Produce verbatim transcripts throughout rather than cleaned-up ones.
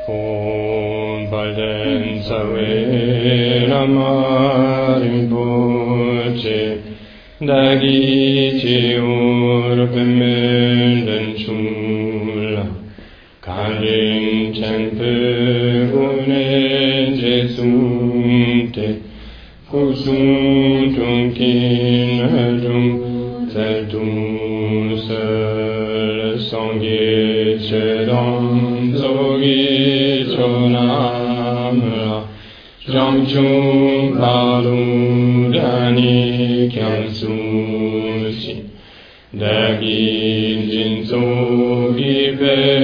Om Balen Sawe Lama Rinpoche Dagi Chi Ur Pemenden Chula Kaling Chengpe Gune Jesunte Kusum Tung-kin Hadum Zedum Sel Sangye Chedam Zogi Chonamra Jamchum Palu Dani Kyam Sushi Dagi Jinsogi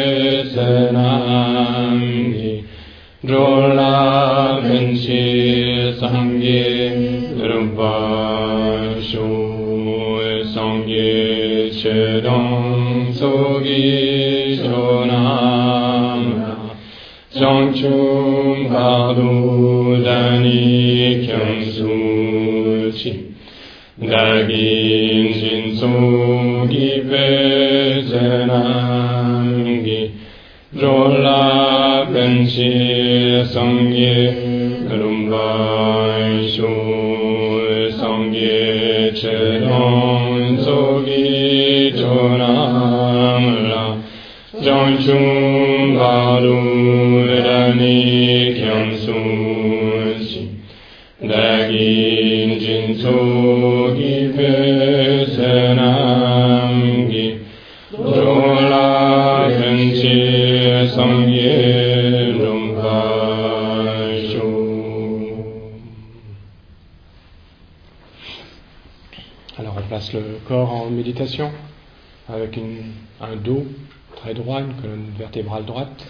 Pesenangi Drola Benshi Sangye Rupa Shu Sangye Chedam Sogi Chonamra Jamchum Palu Dani Kyam Suchi Dagin Jinsogi Pesenangi Drola Benshi Sangye Rumbai Shu Sangye Chedon Sogi Chonamla Jamchum Palu Dani Kyam Suchi Dagin Jinsogi Pesenangi Drola Benshi Sangye Rumpa Shu. Alors on place le corps en méditation avec une, un dos très droit, une colonne vertébrale droite.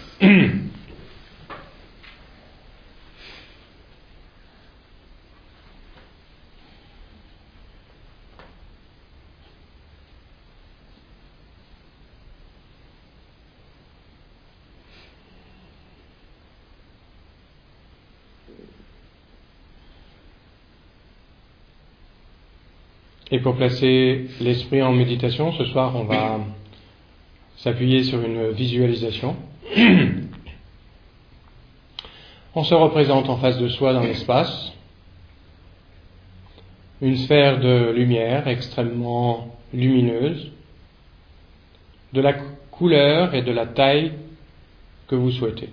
Et pour placer l'esprit en méditation, ce soir, on va s'appuyer sur une visualisation. On se représente en face de soi dans l'espace une sphère de lumière extrêmement lumineuse, de la couleur et de la taille que vous souhaitez.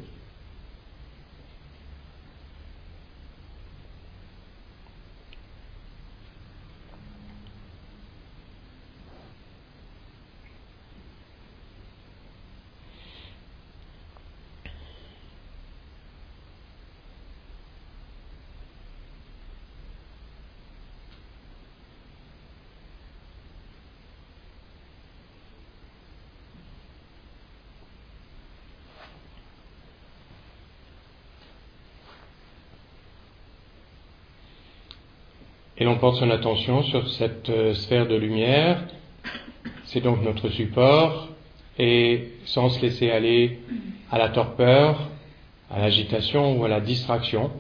Et l'on porte son attention sur cette euh, sphère de lumière, c'est donc notre support, et sans se laisser aller à la torpeur, à l'agitation ou à la distraction,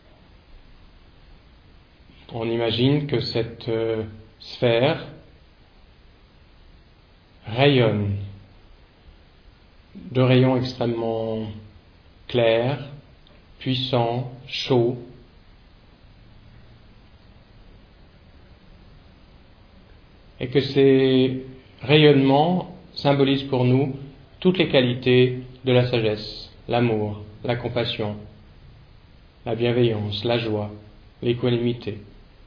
on imagine que cette euh, sphère rayonne de rayons extrêmement clairs, puissants, chauds, et que ces rayonnements symbolisent pour nous toutes les qualités de la sagesse, l'amour, la compassion, la bienveillance, la joie, l'équanimité.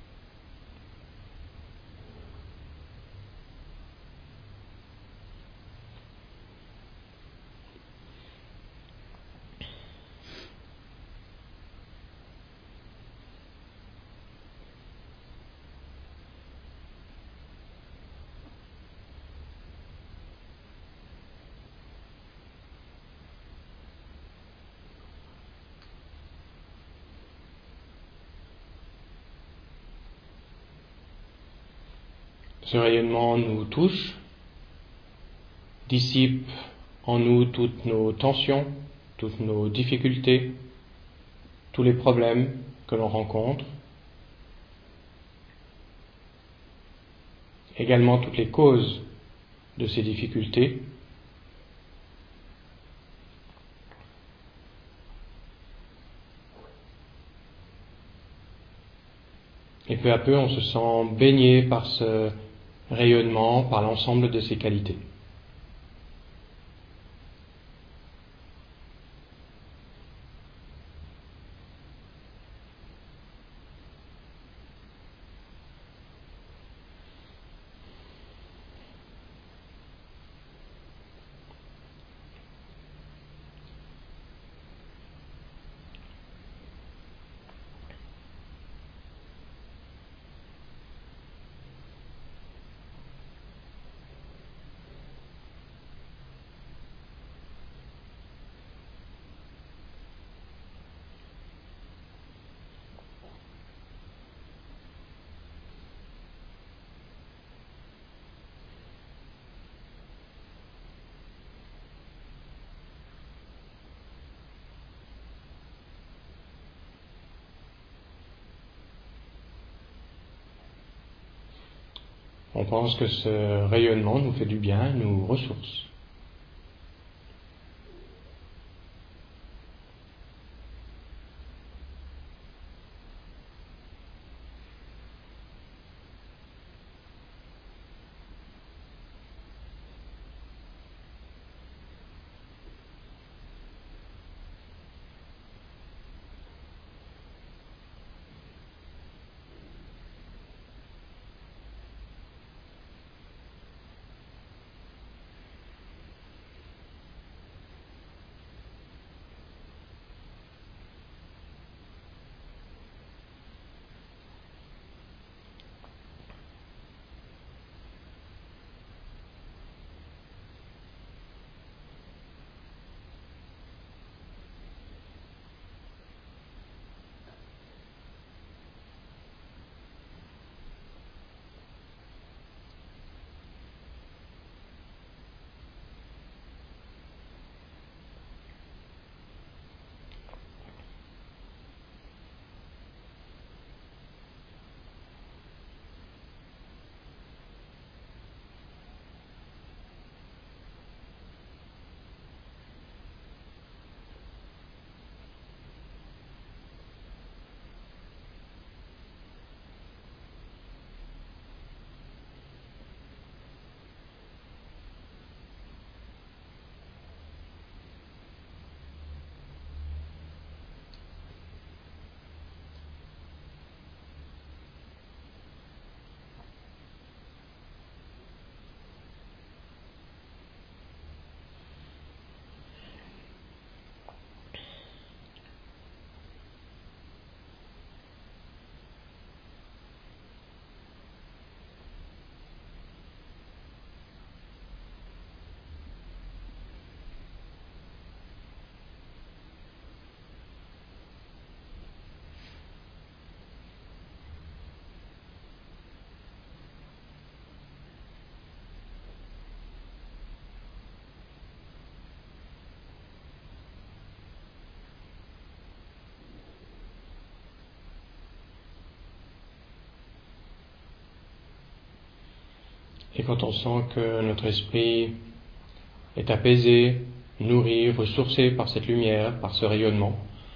Ce rayonnement nous touche, dissipe en nous toutes nos tensions, toutes nos difficultés, tous les problèmes que l'on rencontre, également toutes les causes de ces difficultés. Et peu à peu, on se sent baigné par ce rayonnement, par l'ensemble de ses qualités. On pense que ce rayonnement nous fait du bien, nous ressource. Et quand on sent que notre esprit est apaisé, nourri, ressourcé par cette lumière, par ce rayonnement,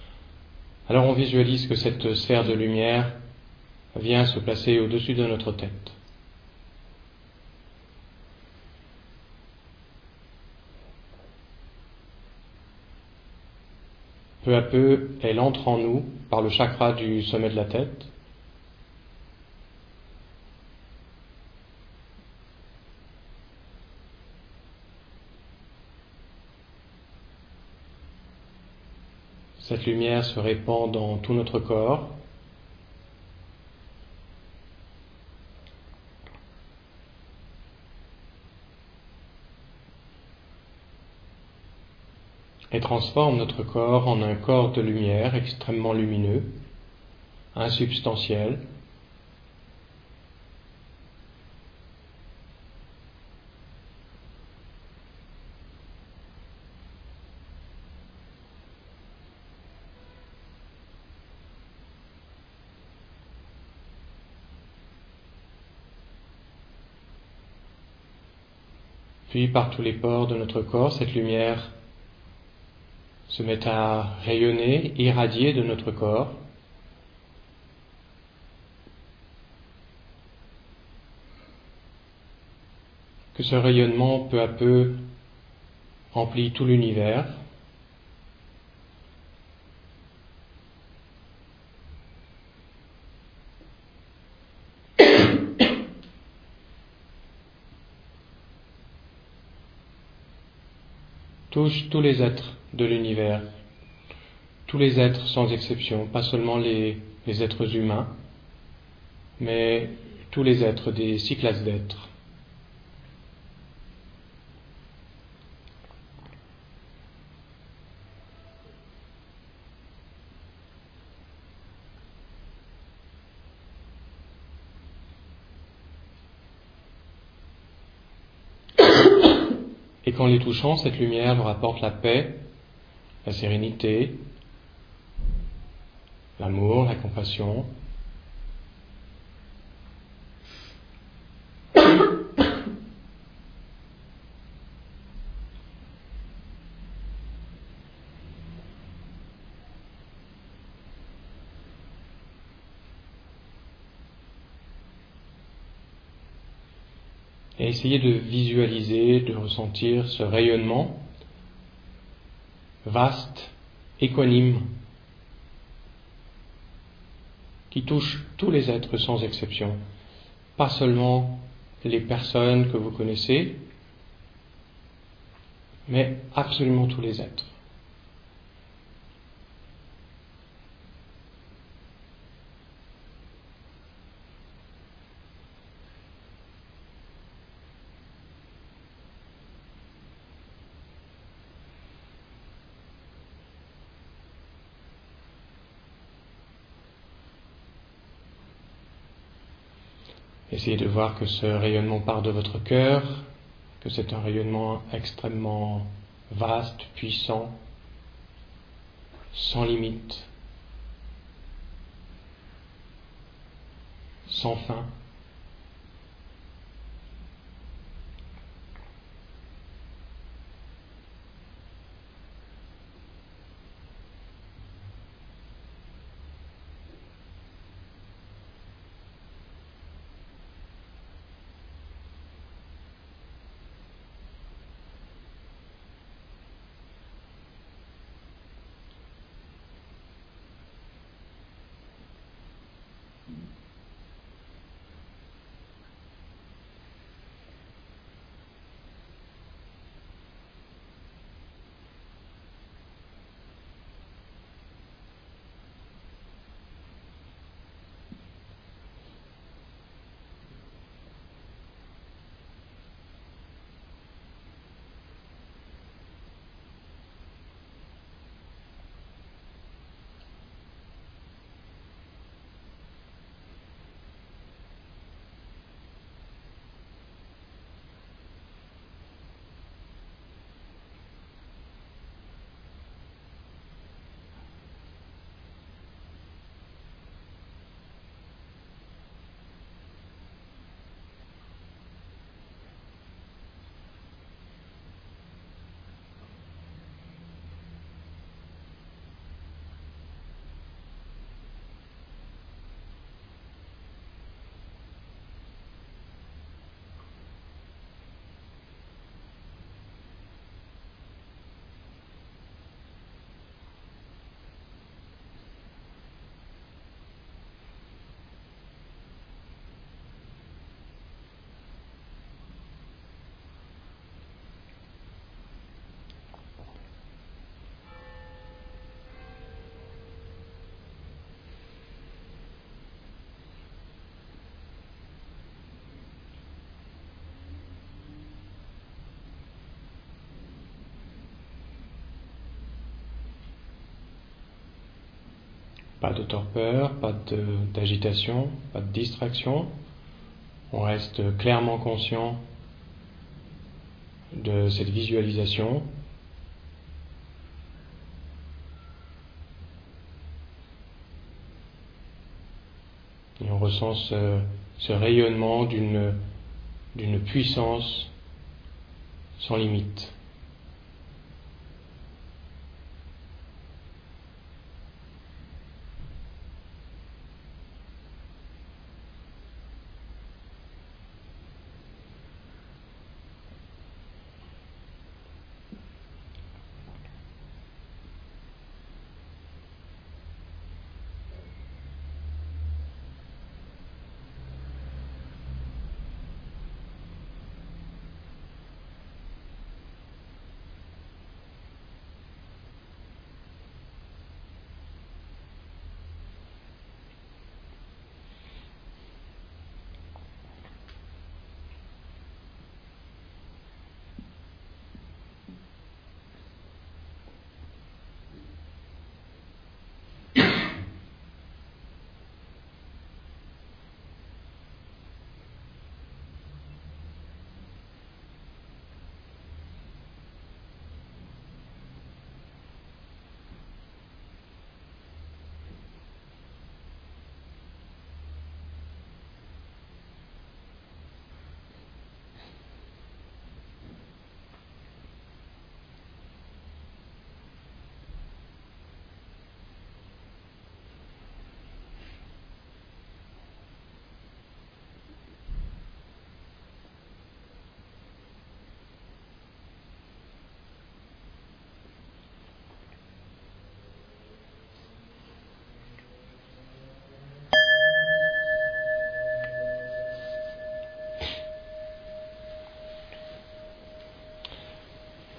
alors on visualise que cette sphère de lumière vient se placer au-dessus de notre tête. Peu à peu, elle entre en nous par le chakra du sommet de la tête. Cette lumière se répand dans tout notre corps. Et transforme notre corps en un corps de lumière extrêmement lumineux, insubstantiel. Puis par tous les pores de notre corps, cette lumière se met à rayonner, irradier de notre corps. que ce rayonnement peu à peu remplit tout l'univers. Touche tous les êtres de l'univers, tous les êtres sans exception, pas seulement les, les êtres humains, mais tous les êtres des six classes d'êtres. Et qu'en les touchant, cette lumière leur apporte la paix, la sérénité, l'amour, la compassion. Et essayez de visualiser, de ressentir ce rayonnement vaste, équanime, qui touche tous les êtres sans exception, pas seulement les personnes que vous connaissez, mais absolument tous les êtres. Essayez de voir que ce rayonnement part de votre cœur, que c'est un rayonnement extrêmement vaste, puissant, sans limite, sans fin. Pas de torpeur, pas de, d'agitation, pas de distraction. On reste clairement conscient de cette visualisation. Et on ressent ce, ce rayonnement d'une, d'une puissance sans limite.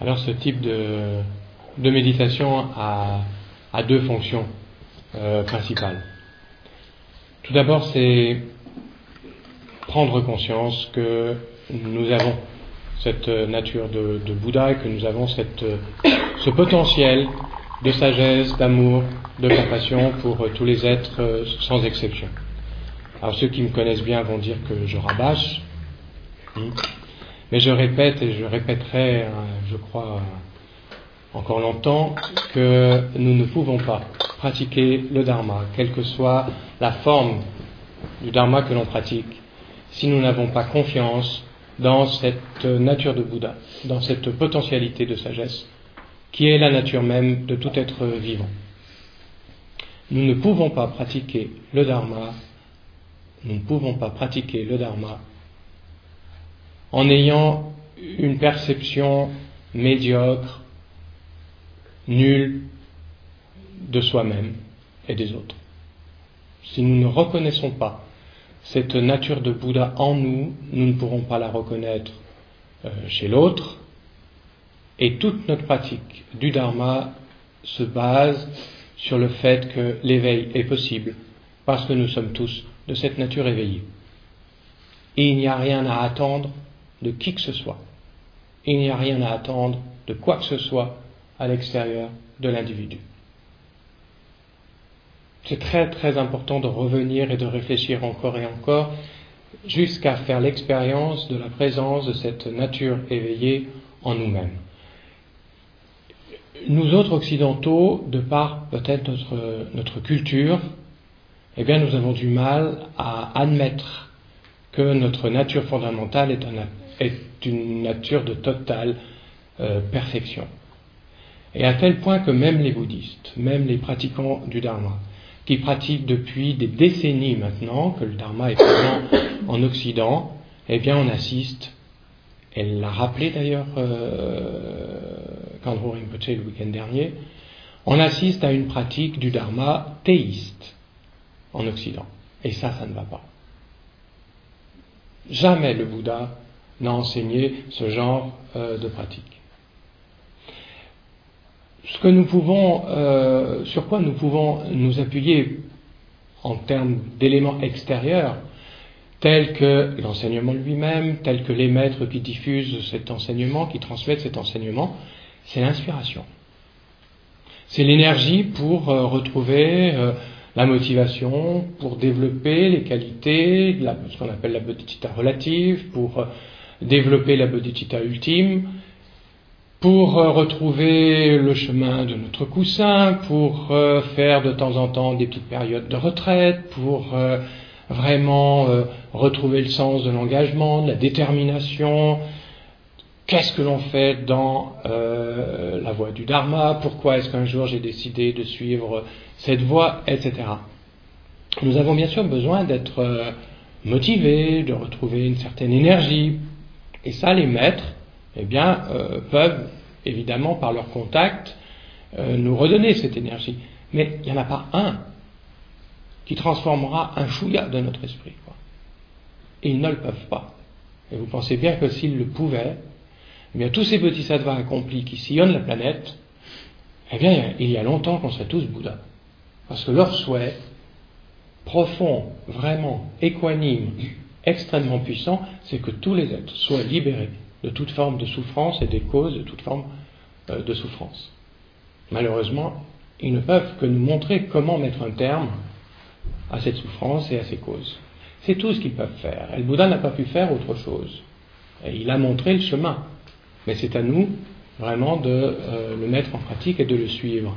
Alors ce type de, de méditation a, a deux fonctions euh, principales. Tout d'abord, c'est prendre conscience que nous avons cette nature de, de Bouddha et que nous avons cette, ce potentiel de sagesse, d'amour, de compassion pour tous les êtres euh, sans exception. Alors ceux qui me connaissent bien vont dire que je rabâche, hein, mais je répète et je répéterai, hein, je crois, encore longtemps, que nous ne pouvons pas pratiquer le Dharma, quelle que soit la forme du Dharma que l'on pratique, si nous n'avons pas confiance dans cette nature de Bouddha, dans cette potentialité de sagesse, qui est la nature même de tout être vivant. Nous ne pouvons pas pratiquer le Dharma, nous ne pouvons pas pratiquer le Dharma en ayant une perception médiocre, nulle de soi-même et des autres. Si nous ne reconnaissons pas cette nature de Bouddha en nous, nous ne pourrons pas la reconnaître euh, chez l'autre, et toute notre pratique du Dharma se base sur le fait que l'éveil est possible, parce que nous sommes tous de cette nature éveillée. Et il n'y a rien à attendre de qui que ce soit. Il n'y a rien à attendre de quoi que ce soit à l'extérieur de l'individu. C'est très très important de revenir et de réfléchir encore et encore jusqu'à faire l'expérience de la présence de cette nature éveillée en nous-mêmes. Nous autres occidentaux, de par peut-être notre, notre culture, eh bien nous avons du mal à admettre que notre nature fondamentale est, un, est une nature de totale euh, perfection. Et à tel point que même les bouddhistes, même les pratiquants du Dharma, qui pratiquent depuis des décennies maintenant que le Dharma est présent en Occident, eh bien on assiste, elle l'a rappelé d'ailleurs euh, Khandro Rinpoche le week-end dernier, on assiste à une pratique du Dharma théiste en Occident. Et ça, ça ne va pas. Jamais le Bouddha n'a enseigné ce genre euh, de pratique. Ce que nous pouvons, euh, sur quoi nous pouvons nous appuyer en termes d'éléments extérieurs, tels que l'enseignement lui-même, tels que les maîtres qui diffusent cet enseignement, qui transmettent cet enseignement, c'est l'inspiration. C'est l'énergie pour euh, retrouver euh, la motivation, pour développer les qualités, la, ce qu'on appelle la bodhicitta relative, pour euh, développer la bodhicitta ultime, pour euh, retrouver le chemin de notre coussin, pour euh, faire de temps en temps des petites périodes de retraite, pour euh, vraiment euh, retrouver le sens de l'engagement, de la détermination. Qu'est-ce que l'on fait dans euh, la voie du Dharma? Pourquoi est-ce qu'un jour j'ai décidé de suivre cette voie, et cetera. Nous avons bien sûr besoin d'être euh, motivés, de retrouver une certaine énergie. Et ça, les maîtres, eh bien, euh, peuvent, évidemment, par leur contact, euh, nous redonner cette énergie. Mais il n'y en a pas un qui transformera un chouïa de notre esprit, quoi. Et ils ne le peuvent pas. Et vous pensez bien que s'ils le pouvaient, eh bien, tous ces bodhisattvas accomplis qui sillonnent la planète, eh bien, il y a longtemps qu'on serait tous Bouddha. Parce que leur souhait, profond, vraiment, équanime, extrêmement puissant, c'est que tous les êtres soient libérés de toute forme de souffrance et des causes de toute forme euh, de souffrance. Malheureusement, ils ne peuvent que nous montrer comment mettre un terme à cette souffrance et à ces causes. C'est tout ce qu'ils peuvent faire. Et le Bouddha n'a pas pu faire autre chose. Et il a montré le chemin. Mais c'est à nous, vraiment, de euh, le mettre en pratique et de le suivre.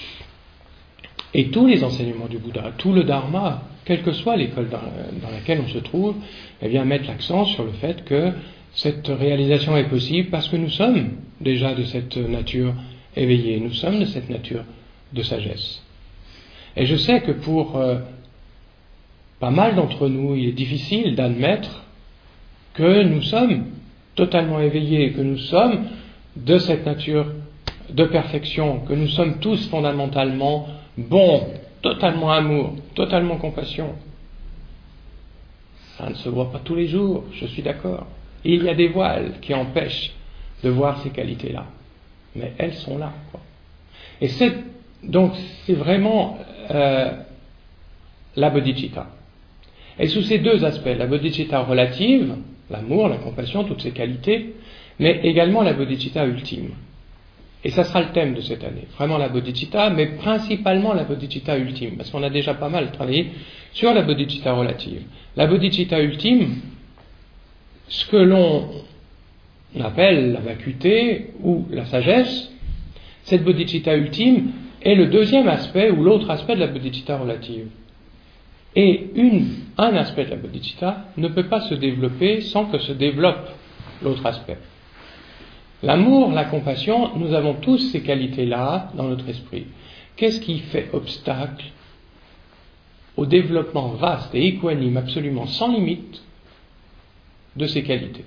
Et tous les enseignements du Bouddha, tout le Dharma, quelle que soit l'école dans, dans laquelle on se trouve, eh bien, mettent l'accent sur le fait que cette réalisation est possible parce que nous sommes déjà de cette nature éveillée, nous sommes de cette nature de sagesse. Et je sais que pour euh, pas mal d'entre nous, il est difficile d'admettre que nous sommes totalement éveillés, que nous sommes de cette nature de perfection, que nous sommes tous fondamentalement bons, totalement amour, totalement compassion. Ça ne se voit pas tous les jours, je suis d'accord. Il y a des voiles qui empêchent de voir ces qualités-là. mais elles sont là, quoi. Et c'est, donc, c'est vraiment euh, la bodhicitta. Et sous ces deux aspects, la bodhicitta relative, l'amour, la compassion, toutes ces qualités, mais également la bodhicitta ultime. Et ça sera le thème de cette année, vraiment la bodhicitta, mais principalement la bodhicitta ultime, parce qu'on a déjà pas mal travaillé sur la bodhicitta relative. La bodhicitta ultime, ce que l'on appelle la vacuité ou la sagesse, cette bodhicitta ultime est le deuxième aspect ou l'autre aspect de la bodhicitta relative. Et une, un aspect de la bodhicitta ne peut pas se développer sans que se développe l'autre aspect. L'amour, la compassion, nous avons tous ces qualités-là dans notre esprit. Qu'est-ce qui fait obstacle au développement vaste et équanime, absolument sans limite, de ces qualités?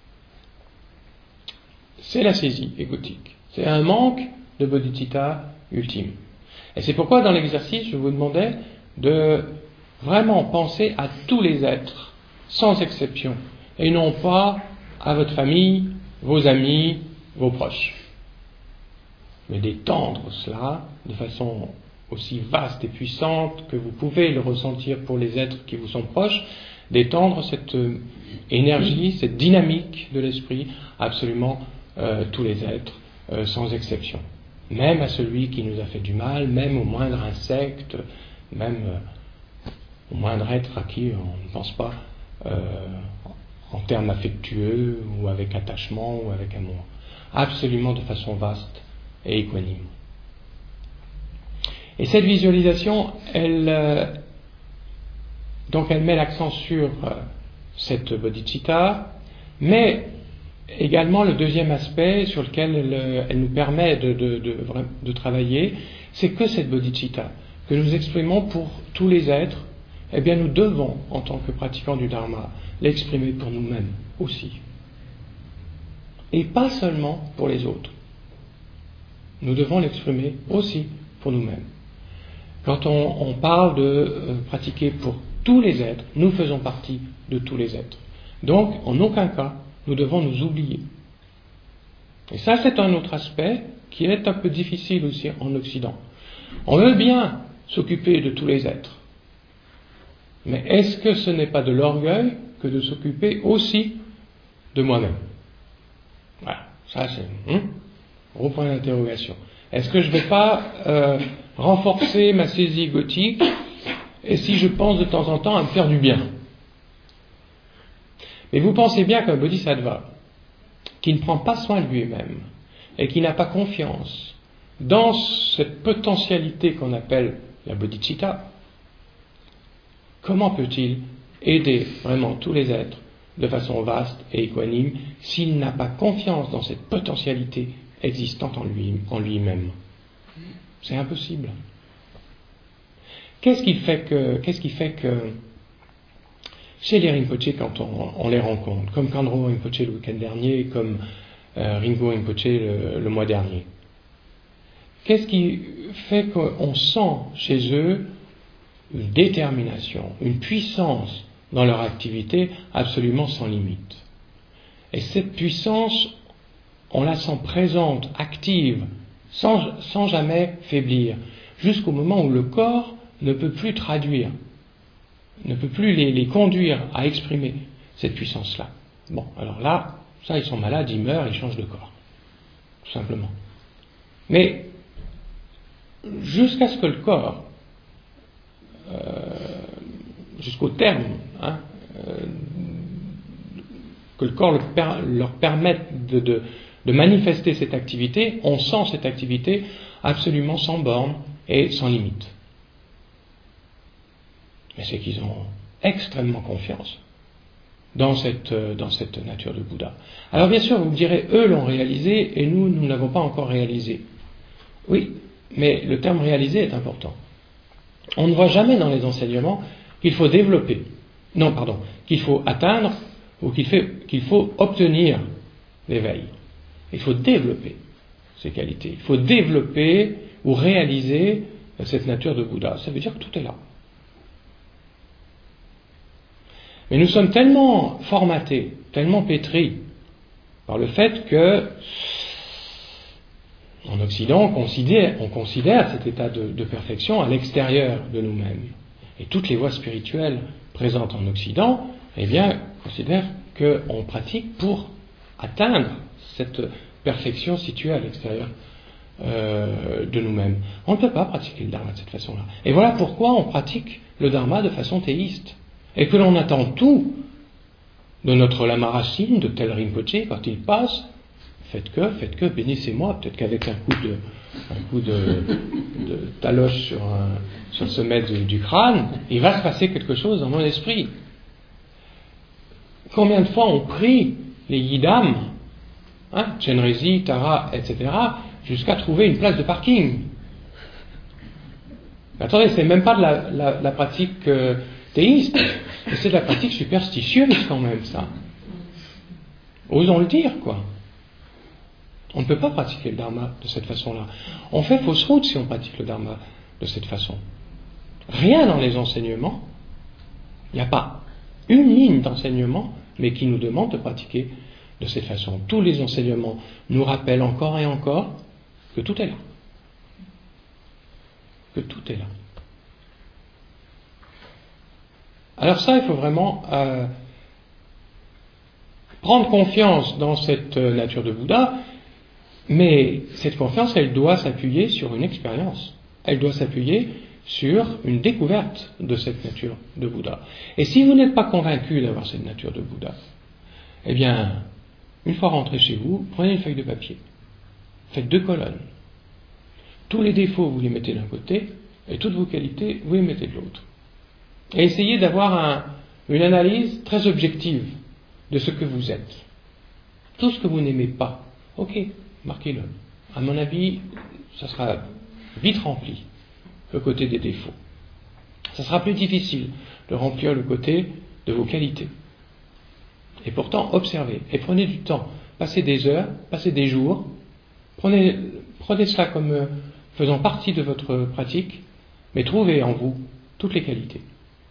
C'est la saisie égotique. C'est un manque de bodhicitta ultime. Et c'est pourquoi dans l'exercice, je vous demandais de vraiment penser à tous les êtres, sans exception, et non pas à votre famille, vos amis, vos proches. Mais d'étendre cela de façon aussi vaste et puissante que vous pouvez le ressentir pour les êtres qui vous sont proches, d'étendre cette énergie, cette dynamique de l'esprit à absolument euh, tous les êtres, euh, sans exception. Même à celui qui nous a fait du mal, même au moindre insecte, même euh, au moindre être à qui on ne pense pas euh, en termes affectueux ou avec attachement ou avec amour. Absolument de façon vaste et équanime. Et cette visualisation, elle, euh, donc elle met l'accent sur euh, cette bodhicitta, mais également le deuxième aspect sur lequel elle, elle nous permet de, de, de, de travailler, c'est que cette bodhicitta, que nous exprimons pour tous les êtres, eh bien nous devons, en tant que pratiquants du Dharma, l'exprimer pour nous-mêmes aussi. Et pas seulement pour les autres. Nous devons l'exprimer aussi pour nous-mêmes. Quand on, on parle de euh, pratiquer pour tous les êtres, nous faisons partie de tous les êtres. Donc, en aucun cas, nous devons nous oublier. Et ça, c'est un autre aspect qui est un peu difficile aussi en Occident. On veut bien s'occuper de tous les êtres. Mais est-ce que ce n'est pas de l'orgueil que de s'occuper aussi de moi-même? Voilà, ça c'est un hein, gros point d'interrogation. Est-ce que je ne vais pas euh, renforcer ma saisie égotique et si je pense de temps en temps à me faire du bien? Mais vous pensez bien qu'un bodhisattva qui ne prend pas soin de lui-même et qui n'a pas confiance dans cette potentialité qu'on appelle la bodhicitta, comment peut-il aider vraiment tous les êtres de façon vaste et équanime s'il n'a pas confiance dans cette potentialité existante en lui, en lui-même? C'est impossible. Qu'est-ce qui fait que, qu'est-ce qui fait que chez les Rinpoché, quand on, on les rencontre, comme Khandro Rinpoché le week-end dernier, comme euh, Ringo Rinpoché le, le mois dernier, qu'est-ce qui fait qu'on sent chez eux une détermination, une puissance dans leur activité absolument sans limite? Et cette puissance, on la sent présente, active, sans, sans jamais faiblir, jusqu'au moment où le corps ne peut plus traduire, ne peut plus les, les conduire à exprimer cette puissance-là. Bon, alors là, ça, ils sont malades, ils meurent, ils changent de corps, tout simplement. Mais jusqu'à ce que le corps, euh, jusqu'au terme, hein, euh, que le corps leur, per, leur permette de, de, de manifester cette activité, on sent cette activité absolument sans borne et sans limite. Mais c'est qu'ils ont extrêmement confiance dans cette, dans cette nature de Bouddha. Alors bien sûr, vous me direz, eux l'ont réalisé et nous, nous ne l'avons pas encore réalisé. Oui, mais le terme réalisé est important. On ne voit jamais dans les enseignements qu'il faut développer, non, pardon, qu'il faut atteindre ou qu'il, fait, qu'il faut obtenir l'éveil. Il faut développer ces qualités. Il faut développer ou réaliser cette nature de Bouddha. Ça veut dire que tout est là. Mais nous sommes tellement formatés, tellement pétris par le fait que Occident, on considère, on considère cet état de, de perfection à l'extérieur de nous-mêmes. Et toutes les voies spirituelles présentes en Occident, eh bien, considèrent qu'on pratique pour atteindre cette perfection située à l'extérieur euh, de nous-mêmes. On ne peut pas pratiquer le dharma de cette façon-là. Et voilà pourquoi on pratique le dharma de façon théiste. Et que l'on attend tout de notre lama racine, de tel Rinpoché, quand il passe, faites que, faites que, bénissez-moi, peut-être qu'avec un coup de, un coup de, de taloche sur, un, sur le sommet du, du crâne, il va se passer quelque chose dans mon esprit. Combien de fois on prie les yidam, hein, Chenrezi, Tara, et cetera, jusqu'à trouver une place de parking. Mais attendez, c'est même pas de la, la, la pratique euh, théiste, mais c'est de la pratique superstitieuse quand même, ça. Osons le dire, quoi. On ne peut pas pratiquer le dharma de cette façon-là. On fait fausse route si on pratique le dharma de cette façon. Rien dans les enseignements, il n'y a pas une ligne d'enseignement, mais qui nous demande de pratiquer de cette façon. Tous les enseignements nous rappellent encore et encore que tout est là. Que tout est là. Alors ça, il faut vraiment euh, prendre confiance dans cette nature de Bouddha, mais cette confiance, elle doit s'appuyer sur une expérience. Elle doit s'appuyer sur une découverte de cette nature de Bouddha. Et si vous n'êtes pas convaincu d'avoir cette nature de Bouddha, eh bien, une fois rentré chez vous, prenez une feuille de papier. Faites deux colonnes. Tous les défauts, vous les mettez d'un côté, et toutes vos qualités, vous les mettez de l'autre. Et essayez d'avoir un, une analyse très objective de ce que vous êtes. Tout ce que vous n'aimez pas, ok, marquez-le. À mon avis, ça sera vite rempli, le côté des défauts. Ça sera plus difficile de remplir le côté de vos qualités. Et pourtant, observez et prenez du temps. Passez des heures, passez des jours. Prenez, prenez cela comme euh, faisant partie de votre pratique, mais trouvez en vous toutes les qualités.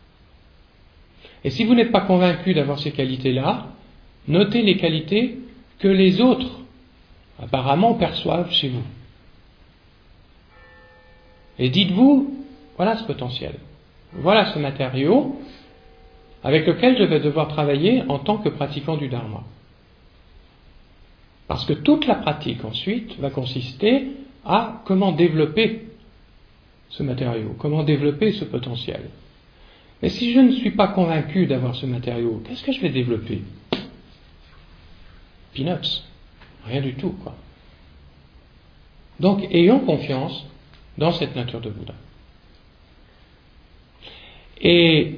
Et si vous n'êtes pas convaincu d'avoir ces qualités-là, notez les qualités que les autres, apparemment, perçoivent chez vous. Et dites-vous, voilà ce potentiel, voilà ce matériau avec lequel je vais devoir travailler en tant que pratiquant du dharma. Parce que toute la pratique ensuite va consister à comment développer ce matériau, comment développer ce potentiel. Mais si je ne suis pas convaincu d'avoir ce matériau, qu'est-ce que je vais développer? Peanuts. Rien du tout, quoi. Donc, ayons confiance dans cette nature de Bouddha. Et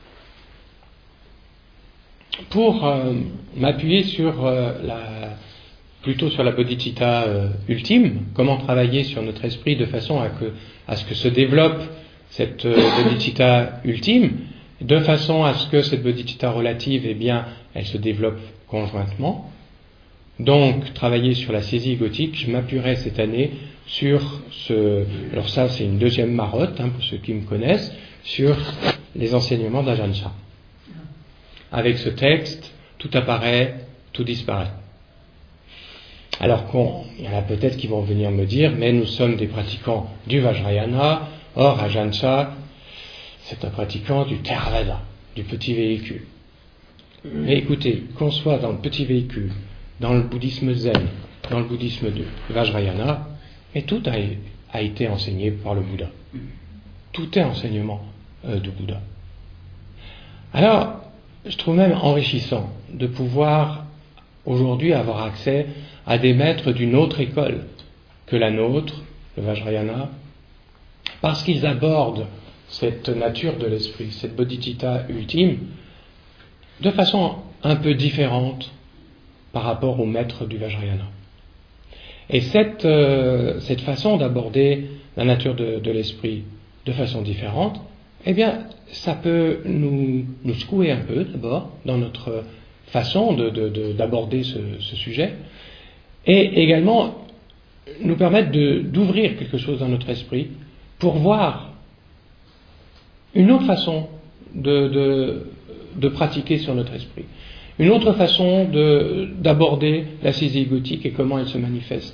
pour euh, m'appuyer sur euh, la, plutôt sur la bodhicitta euh, ultime, comment travailler sur notre esprit de façon à, que, à ce que se développe cette euh, bodhicitta ultime, de façon à ce que cette bodhicitta relative, eh bien, elle se développe conjointement. Donc, travailler sur la saisie égotique, je m'appuierai cette année sur ce... Alors ça, c'est une deuxième marotte, hein, pour ceux qui me connaissent, sur les enseignements d'Ajahn Chah. Avec ce texte, tout apparaît, tout disparaît. Alors qu'il y en a peut-être qui vont venir me dire, mais nous sommes des pratiquants du Vajrayana, or Ajahn Chah, c'est un pratiquant du Theravada, du petit véhicule. Mais écoutez, qu'on soit dans le petit véhicule, dans le bouddhisme zen, dans le bouddhisme de Vajrayana, et tout a, a été enseigné par le Bouddha. Tout est enseignement euh, de Bouddha. Alors, je trouve même enrichissant de pouvoir aujourd'hui avoir accès à des maîtres d'une autre école que la nôtre, le Vajrayana, parce qu'ils abordent cette nature de l'esprit, cette bodhicitta ultime, de façon un peu différente par rapport aux maîtres du Vajrayana. Et cette, euh, cette façon d'aborder la nature de, de l'esprit de façon différente, eh bien, ça peut nous, nous secouer un peu d'abord dans notre façon de, de, de, d'aborder ce, ce sujet, et également nous permettre de, d'ouvrir quelque chose dans notre esprit pour voir une autre façon de, de, de pratiquer sur notre esprit, une autre façon de, d'aborder la saisie égotique et comment elle se manifeste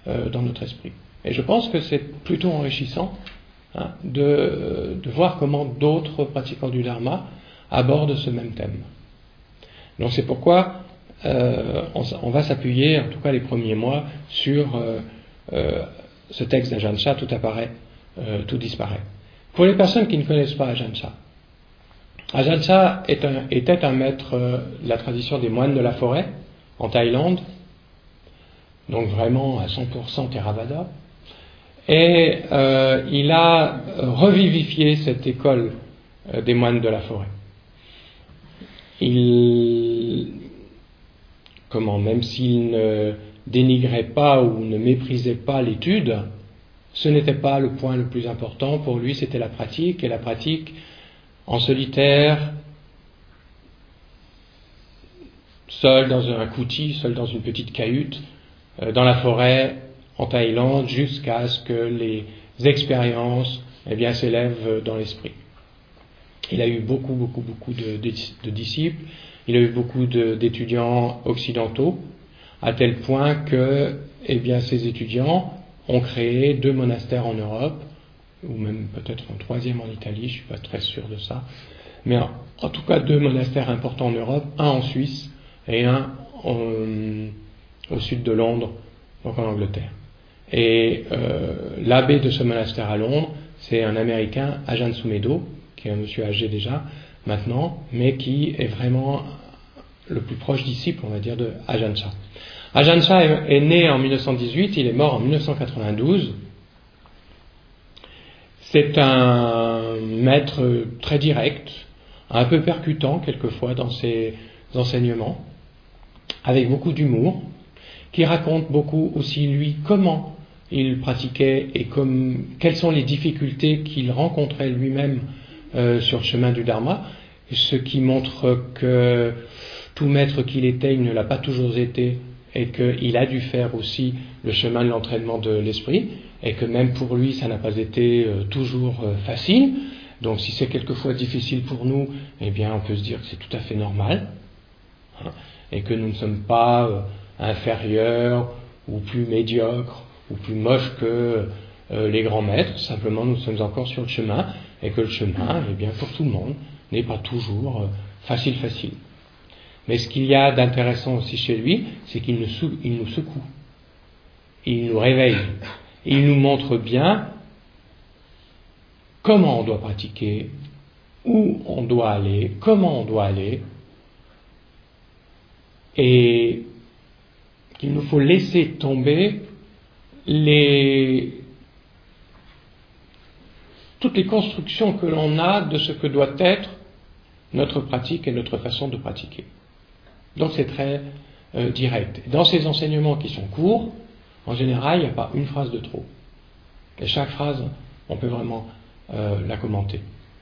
euh, dans notre esprit. Et je pense que c'est plutôt enrichissant hein, de, de voir comment d'autres pratiquants du Dharma abordent ce même thème. Donc c'est pourquoi euh, on, on va s'appuyer, en tout cas les premiers mois, sur euh, euh, ce texte d'Ajahn Chah, tout apparaît, euh, tout disparaît. Pour les personnes qui ne connaissent pas Ajahn Chah, Ajahn Chah est un, était un maître euh, de la tradition des moines de la forêt en Thaïlande, donc vraiment à cent pour cent Theravada, et euh, il a revivifié cette école euh, des moines de la forêt. Il, comment, même s'il ne dénigrait pas ou ne méprisait pas l'étude, ce n'était pas le point le plus important. Pour lui, c'était la pratique, et la pratique en solitaire, seul dans un kuti, seul dans une petite cahute, euh, dans la forêt, en Thaïlande, jusqu'à ce que les expériences eh bien, s'élèvent dans l'esprit. Il a eu beaucoup, beaucoup, beaucoup de, de, de disciples, il a eu beaucoup de, d'étudiants occidentaux, à tel point que eh bien, ces étudiants ont créé deux monastères en Europe, ou même peut-être un troisième en Italie, je ne suis pas très sûr de ça, mais en, en tout cas deux monastères importants en Europe, un en Suisse et un en, au sud de Londres, donc en Angleterre. Et euh, l'abbé de ce monastère à Londres, c'est un Américain, Ajahn Sumedho, qui est un monsieur âgé déjà, maintenant, mais qui est vraiment le plus proche disciple, on va dire, de Ajahn Chah. Ajahn Chah est, est né en mille neuf cent dix-huit, il est mort en mille neuf cent quatre-vingt-douze. C'est un maître très direct, un peu percutant quelquefois dans ses enseignements, avec beaucoup d'humour, qui raconte beaucoup aussi lui comment il pratiquait et comme, quelles sont les difficultés qu'il rencontrait lui-même euh, sur le chemin du Dharma, ce qui montre que tout maître qu'il était, il ne l'a pas toujours été, et qu'il a dû faire aussi le chemin de l'entraînement de l'esprit, et que même pour lui, ça n'a pas été euh, toujours euh, facile. Donc si c'est quelquefois difficile pour nous, eh bien on peut se dire que c'est tout à fait normal, hein, et que nous ne sommes pas euh, inférieurs, ou plus médiocres, ou plus moches que euh, les grands maîtres. Simplement, nous sommes encore sur le chemin, et que le chemin, eh bien, pour tout le monde, n'est pas toujours euh, facile, facile. Mais ce qu'il y a d'intéressant aussi chez lui, c'est qu'il nous, sou- il nous secoue, il nous réveille, il nous montre bien comment on doit pratiquer, où on doit aller, comment on doit aller, et qu'il nous faut laisser tomber les, toutes les constructions que l'on a de ce que doit être notre pratique et notre façon de pratiquer. Donc c'est très euh, direct. Dans ces enseignements qui sont courts, en général, il n'y a pas une phrase de trop. Et chaque phrase, on peut vraiment euh, la commenter.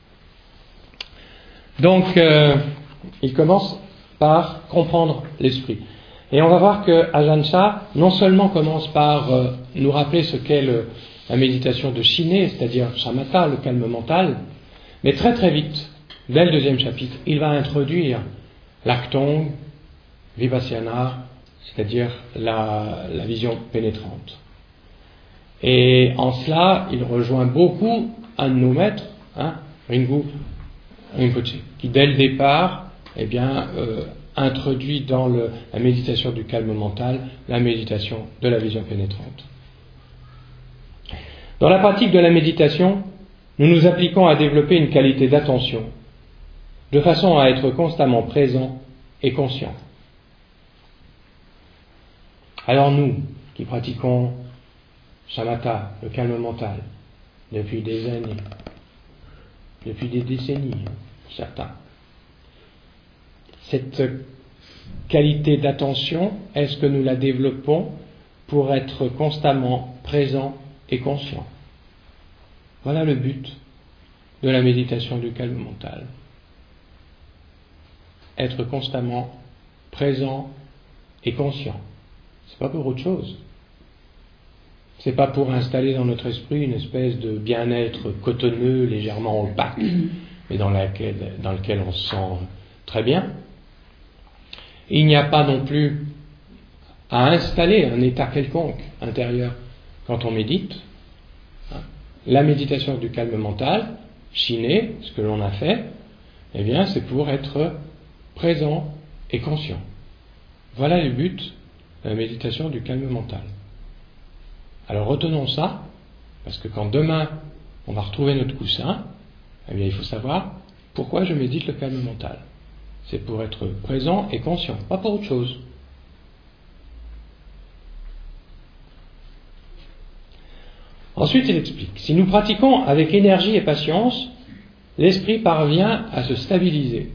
Donc, euh, il commence par comprendre l'esprit. Et on va voir que Ajahn Chah, non seulement commence par euh, nous rappeler ce qu'est le, la méditation de Shiné, c'est-à-dire Shamatha, le calme mental, mais très très vite, dès le deuxième chapitre, il va introduire l'Aktong, Vipassana, c'est-à-dire la, la vision pénétrante. Et en cela, il rejoint beaucoup un de nos maîtres, hein, Ringu Rinpoche, qui dès le départ, eh bien, euh, introduit dans le, la méditation du calme mental la méditation de la vision pénétrante. Dans la pratique de la méditation, nous nous appliquons à développer une qualité d'attention, de façon à être constamment présent et conscient. Alors nous, qui pratiquons Shamatha, le calme mental, depuis des années, depuis des décennies, certains, cette qualité d'attention, est-ce que nous la développons pour être constamment présent et conscient? Voilà le but de la méditation du calme mental. Être constamment présent et conscient. C'est pas pour autre chose. C'est pas pour installer dans notre esprit une espèce de bien-être cotonneux, légèrement opaque, mais dans, laquelle, dans lequel on se sent très bien. Il n'y a pas non plus à installer un état quelconque intérieur quand on médite. La méditation du calme mental, Shiné, ce que l'on a fait, eh bien, c'est pour être présent et conscient. Voilà le but de la méditation du calme mental. Alors retenons ça, parce que quand demain on va retrouver notre coussin, eh bien, il faut savoir pourquoi je médite le calme mental. C'est pour être présent et conscient, pas pour autre chose. Ensuite, il explique, si nous pratiquons avec énergie et patience, l'esprit parvient à se stabiliser.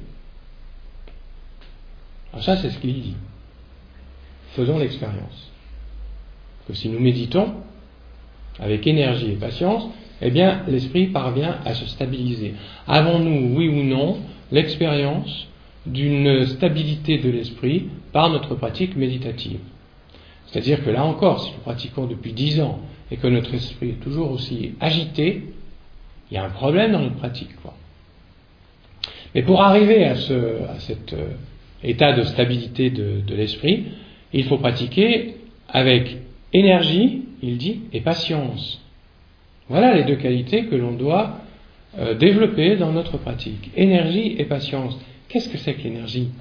Alors ça, c'est ce qu'il dit. Faisons l'expérience. Que si nous méditons avec énergie et patience, eh bien, l'esprit parvient à se stabiliser. Avons-nous, oui ou non, l'expérience d'une stabilité de l'esprit par notre pratique méditative? C'est-à-dire que là encore, si nous pratiquons depuis dix ans et que notre esprit est toujours aussi agité, il y a un problème dans notre pratique, quoi. Mais pour arriver à, ce, à cet euh, état de stabilité de, de l'esprit, il faut pratiquer avec énergie, il dit, et patience. Voilà les deux qualités que l'on doit euh, développer dans notre pratique. Énergie et patience. Qu'est-ce que c'est que l'énergie?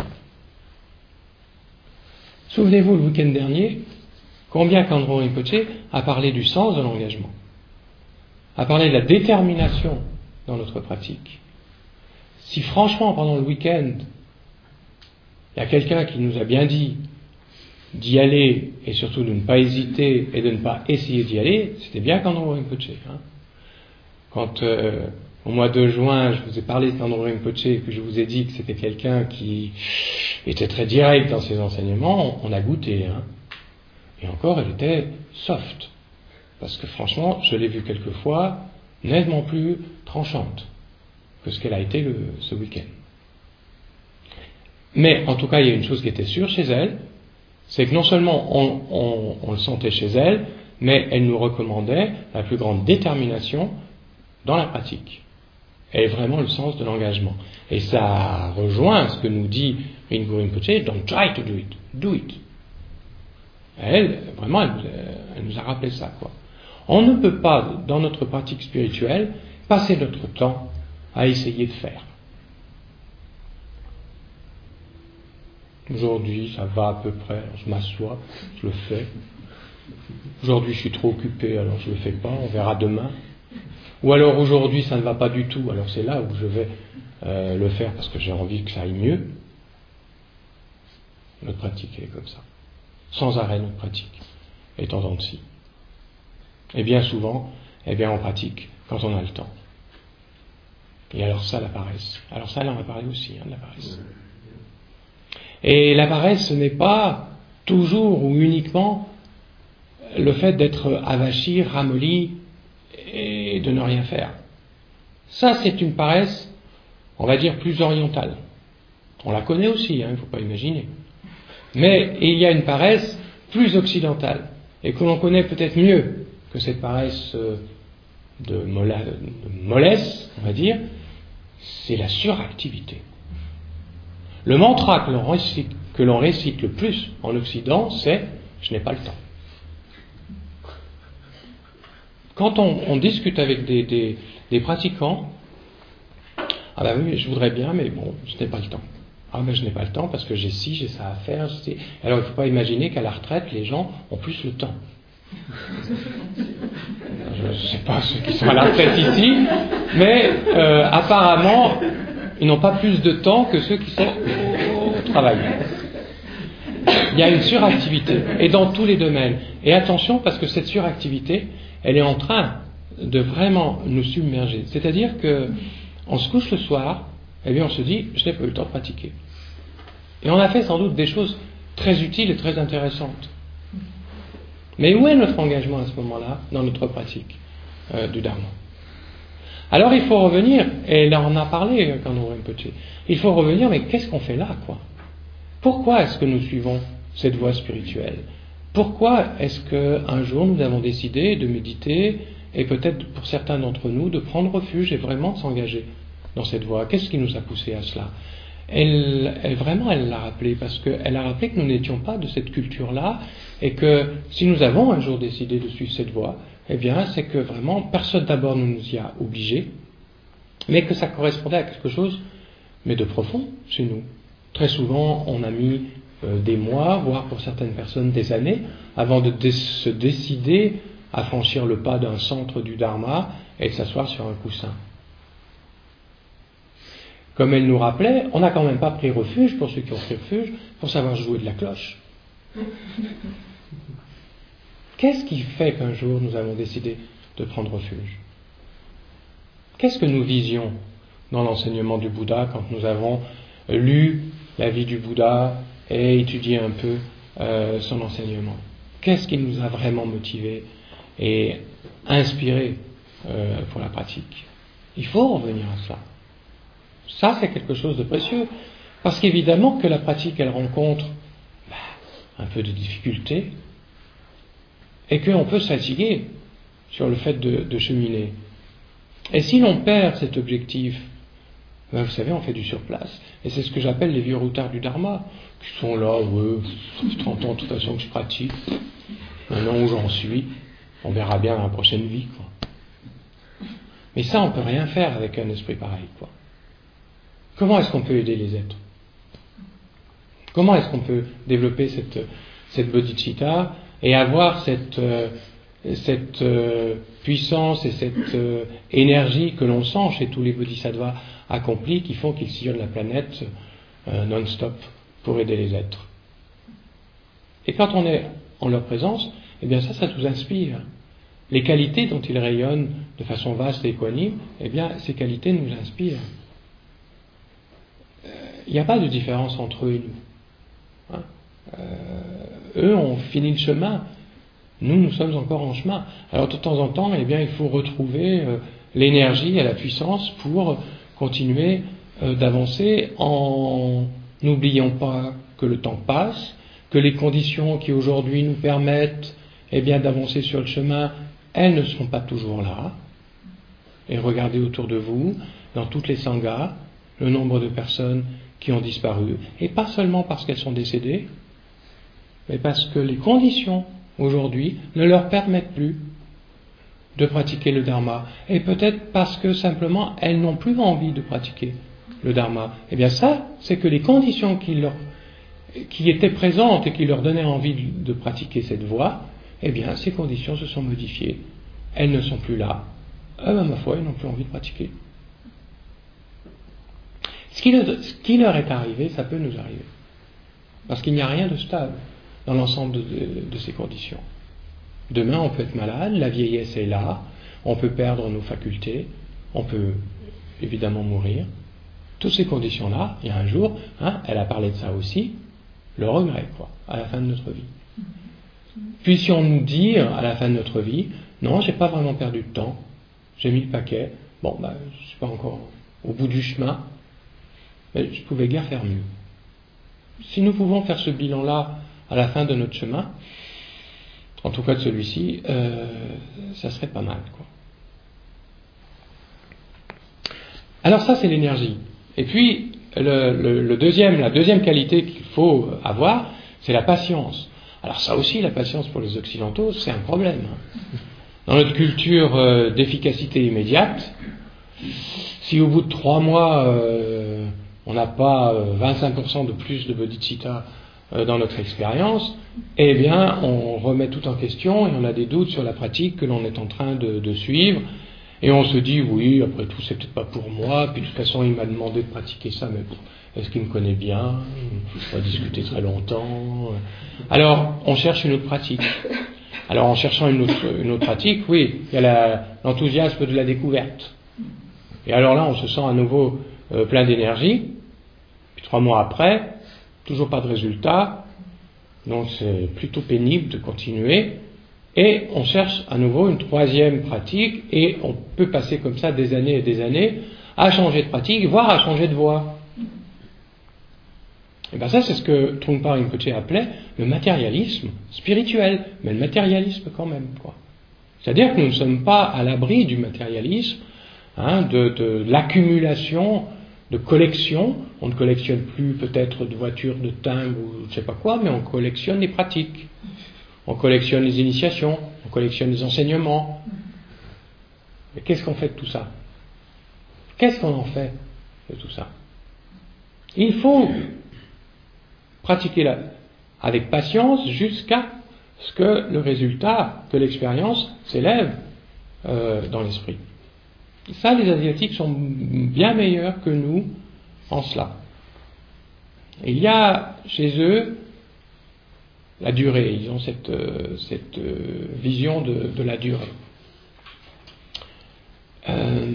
Souvenez-vous, le week-end dernier, combien Khandro Rinpoché a parlé du sens de l'engagement, a parlé de la détermination dans notre pratique. Si franchement, pendant le week-end, il y a quelqu'un qui nous a bien dit d'y aller et surtout de ne pas hésiter et de ne pas essayer d'y aller, c'était bien Khandro Rinpoché. Hein. Quand euh, au mois de juin, je vous ai parlé de Khandro Rinpoché et que je vous ai dit que c'était quelqu'un qui était très direct dans ses enseignements, on a goûté. Hein. Et encore, elle était soft. Parce que franchement, je l'ai vue quelquefois nettement plus tranchante que ce qu'elle a été le, ce week-end. Mais en tout cas, il y a une chose qui était sûre chez elle, c'est que non seulement on, on, on le sentait chez elle, mais elle nous recommandait la plus grande détermination dans la pratique. Et vraiment le sens de l'engagement. Et ça rejoint ce que nous dit Rinpo Rinpoché, don't try to do it, do it. Elle, vraiment, elle, elle nous a rappelé ça, quoi. On ne peut pas, dans notre pratique spirituelle, passer notre temps à essayer de faire. Aujourd'hui, ça va à peu près, alors je m'assois, je le fais. Aujourd'hui, je suis trop occupé, alors je le fais pas, on verra demain. Ou alors aujourd'hui, ça ne va pas du tout, alors c'est là où je vais euh, le faire parce que j'ai envie que ça aille mieux. Notre pratique est comme ça. Sans arrêt, notre pratique est en dents de scie. Et bien souvent, eh bien, on pratique quand on a le temps. Et alors ça, la paresse. Alors ça, elle en a parlé aussi, hein, de la paresse. Et la paresse, ce n'est pas toujours ou uniquement le fait d'être avachi, ramolli et de ne rien faire. Ça, c'est une paresse, on va dire, plus orientale. On la connaît aussi, hein, il ne faut pas imaginer. Mais il y a une paresse plus occidentale, et que l'on connaît peut-être mieux que cette paresse de, molla, de mollesse, on va dire, c'est la suractivité. Le mantra que l'on récite, que l'on récite le plus en Occident, c'est « je n'ai pas le temps ». Quand on, on discute avec des, des, des pratiquants, « ah ben oui, je voudrais bien, mais bon, je n'ai pas le temps ». Ah ben je n'ai pas le temps parce que j'ai ci, j'ai ça à faire. J'ai... Alors il ne faut pas imaginer qu'à la retraite, les gens ont plus le temps. Je ne sais pas ceux qui sont à la retraite ici, mais euh, apparemment, ils n'ont pas plus de temps que ceux qui sont au travail. Il y a une suractivité, et dans tous les domaines. Et attention, parce que cette suractivité, elle est en train de vraiment nous submerger. C'est-à-dire qu'on se couche le soir, eh bien on se dit, je n'ai pas eu le temps de pratiquer. Et on a fait sans doute des choses très utiles et très intéressantes. Mais où est notre engagement à ce moment-là, dans notre pratique euh, du Dharma? Alors il faut revenir, et là on a parlé quand on Rinpoché, il faut revenir, mais qu'est-ce qu'on fait là, quoi? Pourquoi est-ce que nous suivons cette voie spirituelle? Pourquoi est-ce qu'un jour nous avons décidé de méditer, et peut-être pour certains d'entre nous, de prendre refuge et vraiment de s'engager dans cette voie? Qu'est-ce qui nous a poussé à cela? elle, elle vraiment, elle l'a rappelé, parce qu'elle a rappelé que nous n'étions pas de cette culture-là, et que si nous avons un jour décidé de suivre cette voie, eh bien, c'est que vraiment, personne d'abord ne nous y a obligés, mais que ça correspondait à quelque chose, mais de profond chez nous. Très souvent, on a mis euh, des mois, voire pour certaines personnes des années, avant de dé- se décider à franchir le pas d'un centre du Dharma et de s'asseoir sur un coussin. Comme elle nous rappelait, on n'a quand même pas pris refuge, pour ceux qui ont pris refuge, pour savoir jouer de la cloche. Qu'est-ce qui fait qu'un jour nous avons décidé de prendre refuge? Qu'est-ce que nous visions dans l'enseignement du Bouddha quand nous avons lu la vie du Bouddha et étudié un peu euh, son enseignement? Qu'est-ce qui nous a vraiment motivés et inspirés euh, pour la pratique? Il faut revenir à ça. Ça, c'est quelque chose de précieux. Parce qu'évidemment que la pratique, elle rencontre bah, un peu de difficulté et qu'on peut se fatiguer sur le fait de, de cheminer. Et si l'on perd cet objectif, ben vous savez, on fait du surplace. Et c'est ce que j'appelle les vieux routards du Dharma, qui sont là, ouais, ça fait trente ans de toute façon que je pratique, maintenant où j'en suis, on verra bien dans la prochaine vie, quoi. Mais ça, on ne peut rien faire avec un esprit pareil, quoi. Comment est-ce qu'on peut aider les êtres? Comment est-ce qu'on peut développer cette, cette bodhicitta et avoir cette, euh, cette euh, puissance et cette euh, énergie que l'on sent chez tous les bodhisattvas accomplis qui font qu'ils sillonnent la planète euh, non-stop pour aider les êtres? Et quand on est en leur présence, eh bien ça, ça nous inspire. Les qualités dont ils rayonnent de façon vaste et équanime, eh bien ces qualités nous inspirent. Il n'y a pas de différence entre eux et nous. Hein euh, eux ont fini le chemin, nous, nous sommes encore en chemin. Alors de temps en temps, eh bien, il faut retrouver euh, l'énergie et la puissance pour continuer euh, d'avancer en n'oubliant pas que le temps passe, que les conditions qui aujourd'hui nous permettent eh bien, d'avancer sur le chemin, elles ne sont pas toujours là. Et regardez autour de vous, dans toutes les sanghas, le nombre de personnes qui ont disparu, et pas seulement parce qu'elles sont décédées, mais parce que les conditions aujourd'hui ne leur permettent plus de pratiquer le Dharma, et peut-être parce que simplement elles n'ont plus envie de pratiquer le Dharma. Eh bien ça, c'est que les conditions qui, leur, qui étaient présentes et qui leur donnaient envie de, de pratiquer cette voie, eh bien ces conditions se sont modifiées. Elles ne sont plus là. Ah ben, ma foi, ils n'ont plus envie de pratiquer. Ce qui, le, ce qui leur est arrivé, ça peut nous arriver. Parce qu'il n'y a rien de stable dans l'ensemble de, de, de ces conditions. Demain, on peut être malade, la vieillesse est là, on peut perdre nos facultés, on peut évidemment mourir. Toutes ces conditions-là, il y a un jour, hein, elle a parlé de ça aussi, le regret, quoi, à la fin de notre vie. Puissions-nous dire à la fin de notre vie, non, j'ai pas vraiment perdu de temps, j'ai mis le paquet, bon, ben, je suis pas encore au bout du chemin, mais je pouvais guère faire mieux. Si nous pouvons faire ce bilan-là à la fin de notre chemin, en tout cas de celui-ci, euh, ça serait pas mal, quoi. Alors ça, c'est l'énergie. Et puis, le, le, le deuxième, la deuxième qualité qu'il faut avoir, c'est la patience. Alors ça aussi, la patience pour les Occidentaux, c'est un problème. Dans notre culture euh, d'efficacité immédiate, si au bout de trois mois, euh, on n'a pas euh, vingt-cinq pour cent de plus de bodhicitta euh, dans notre expérience, eh bien, on remet tout en question et on a des doutes sur la pratique que l'on est en train de, de suivre. Et on se dit, oui, après tout, c'est peut-être pas pour moi, puis de toute façon, il m'a demandé de pratiquer ça, mais est-ce qu'il me connaît bien? On va discuter très longtemps. Alors, on cherche une autre pratique. Alors, en cherchant une autre, une autre pratique, oui, il y a la, l'enthousiasme de la découverte. Et alors là, on se sent à nouveau euh, plein d'énergie, puis trois mois après, toujours pas de résultat, donc c'est plutôt pénible de continuer. Et on cherche à nouveau une troisième pratique, et on peut passer comme ça des années et des années à changer de pratique, voire à changer de voie. Et bien ça, c'est ce que Trungpa Rinpoche appelait le matérialisme spirituel, mais le matérialisme quand même, quoi. C'est-à-dire que nous ne sommes pas à l'abri du matérialisme, hein, de, de l'accumulation de collection. On ne collectionne plus peut-être de voitures, de timbres ou je ne sais pas quoi, mais on collectionne les pratiques. On collectionne les initiations, on collectionne les enseignements. Mais qu'est-ce qu'on fait de tout ça? Qu'est-ce qu'on en fait de tout ça? Il faut pratiquer là, avec patience jusqu'à ce que le résultat, que l'expérience s'élève euh, dans l'esprit. Ça, les Asiatiques sont bien meilleurs que nous en cela. Il y a chez eux la durée, ils ont cette, euh, cette euh, vision de, de la durée. Euh,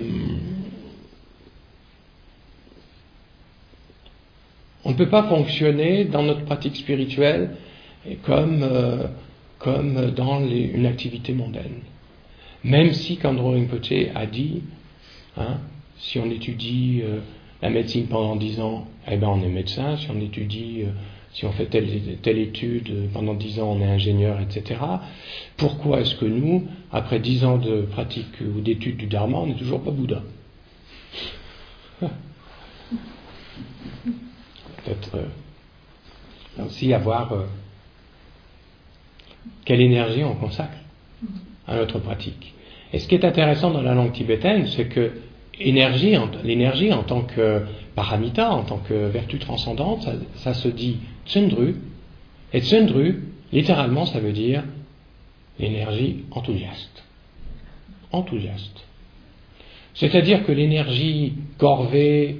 on ne peut pas fonctionner dans notre pratique spirituelle comme, euh, comme dans les, une activité mondaine. Même si Khandro Rinpoché a dit, hein, si on étudie euh, la médecine pendant dix ans, eh ben on est médecin. Si on étudie, euh, si on fait telle, telle étude euh, pendant dix ans, on est ingénieur, et cetera. Pourquoi est-ce que nous, après dix ans de pratique ou d'étude du Dharma, on n'est toujours pas Bouddha? Peut-être euh, aussi avoir euh, quelle énergie on consacre à notre pratique. Et ce qui est intéressant dans la langue tibétaine, c'est que énergie, l'énergie en tant que paramita, en tant que vertu transcendante, ça, ça se dit tsundru, et tsundru, littéralement, ça veut dire l'énergie enthousiaste. Enthousiaste. C'est-à-dire que l'énergie corvée,